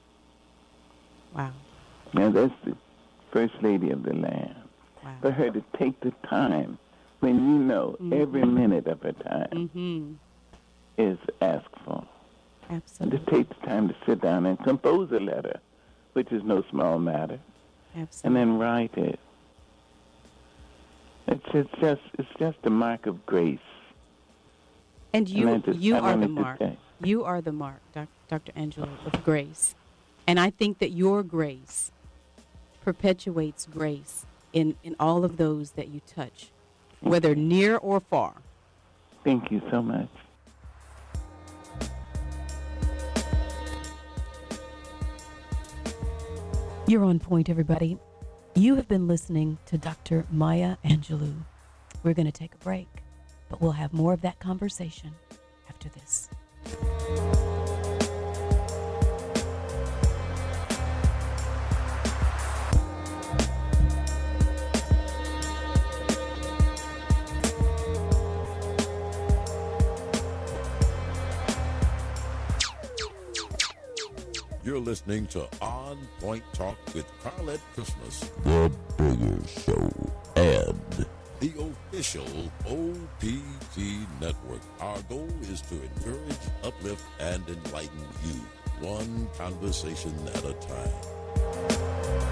Wow. Now, that's the First Lady of the land. Wow. For her to take the time when you know mm-hmm. every minute of her time mm-hmm. is asked for. Absolutely. And to take the time to sit down and compose a letter, which is no small matter, Absolutely. and then write it. It's, it's just it's just a mark of grace. And you and just, you I are the wanted to mark. say- You are the mark, Doc- Doctor Angelo, of grace. And I think that your grace perpetuates grace in, in all of those that you touch, whether near or far. Thank you so much. You're on point, everybody. You have been listening to Doctor Maya Angelou. We're going to take a break, but we'll have more of that conversation after this. You're listening to On Point Talk with Carlette Christmas, the Bigger Show, and the official O P T Network. Our goal is to encourage, uplift, and enlighten you, one conversation at a time.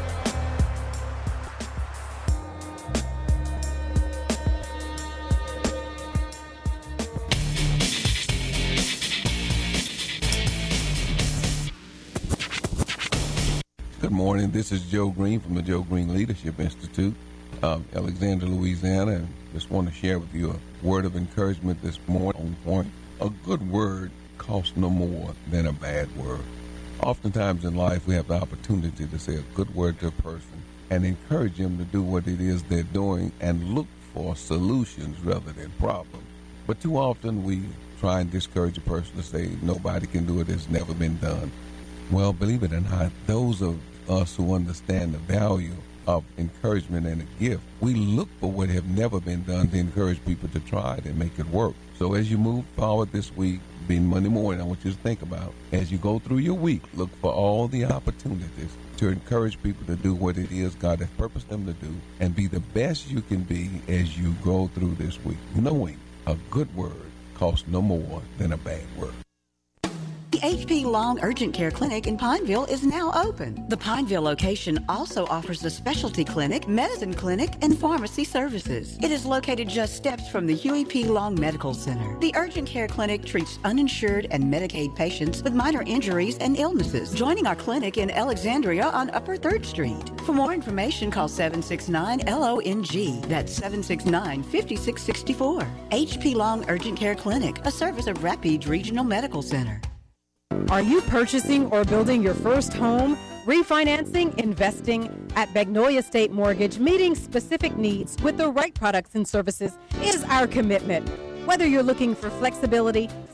Good morning. This is Joe Green from the Joe Green Leadership Institute of Alexandria, Louisiana. And just want to share with you a word of encouragement this morning on point. A good word costs no more than a bad word. Oftentimes in life, we have the opportunity to say a good word to a person and encourage them to do what it is they're doing and look for solutions rather than problems. But too often we try and discourage a person to say nobody can do it, it's never been done. Well, believe it or not, those of us who understand the value of encouragement and a gift, we look for what have never been done to encourage people to try it and make it work. So as you move forward this week, being Monday morning, I want you to think about, as you go through your week, look for all the opportunities to encourage people to do what it is God has purposed them to do and be the best you can be as you go through this week, knowing a good word costs no more than a bad word. The H P Long Urgent Care Clinic in Pineville is now open. The Pineville location also offers a specialty clinic, medicine clinic, and pharmacy services. It is located just steps from the Huey P. Long Medical Center. The Urgent Care Clinic treats uninsured and Medicaid patients with minor injuries and illnesses. Joining our clinic in Alexandria on Upper third Street. For more information, call seven six nine L O N G. That's seven six nine, five six six four. H P Long Urgent Care Clinic, a service of Rapides Regional Medical Center. Are you purchasing or building your first home? Refinancing, investing at Magnolia State Mortgage, meeting specific needs with the right products and services is our commitment. Whether you're looking for flexibility,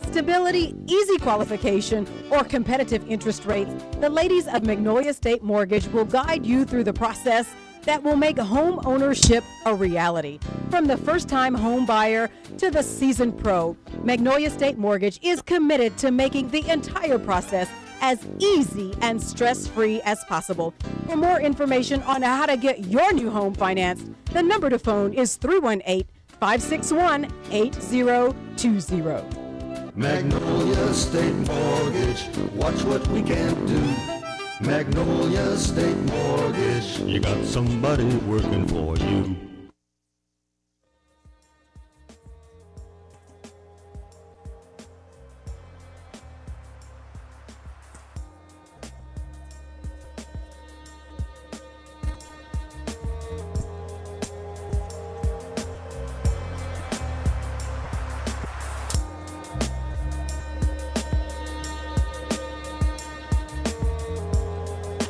stability, easy qualification, or competitive interest rates, the ladies of Magnolia State Mortgage will guide you through the process that will make home ownership a reality. From the first-time home buyer to the seasoned pro, Magnolia State Mortgage is committed to making the entire process as easy and stress-free as possible. For more information on how to get your new home financed, the number to phone is three one eight, five six one, eight zero two zero. Magnolia State Mortgage, watch what we can do. Magnolia State Mortgage, you got somebody working for you.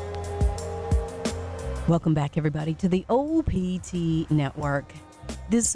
Welcome back, everybody, to the O P T Network. This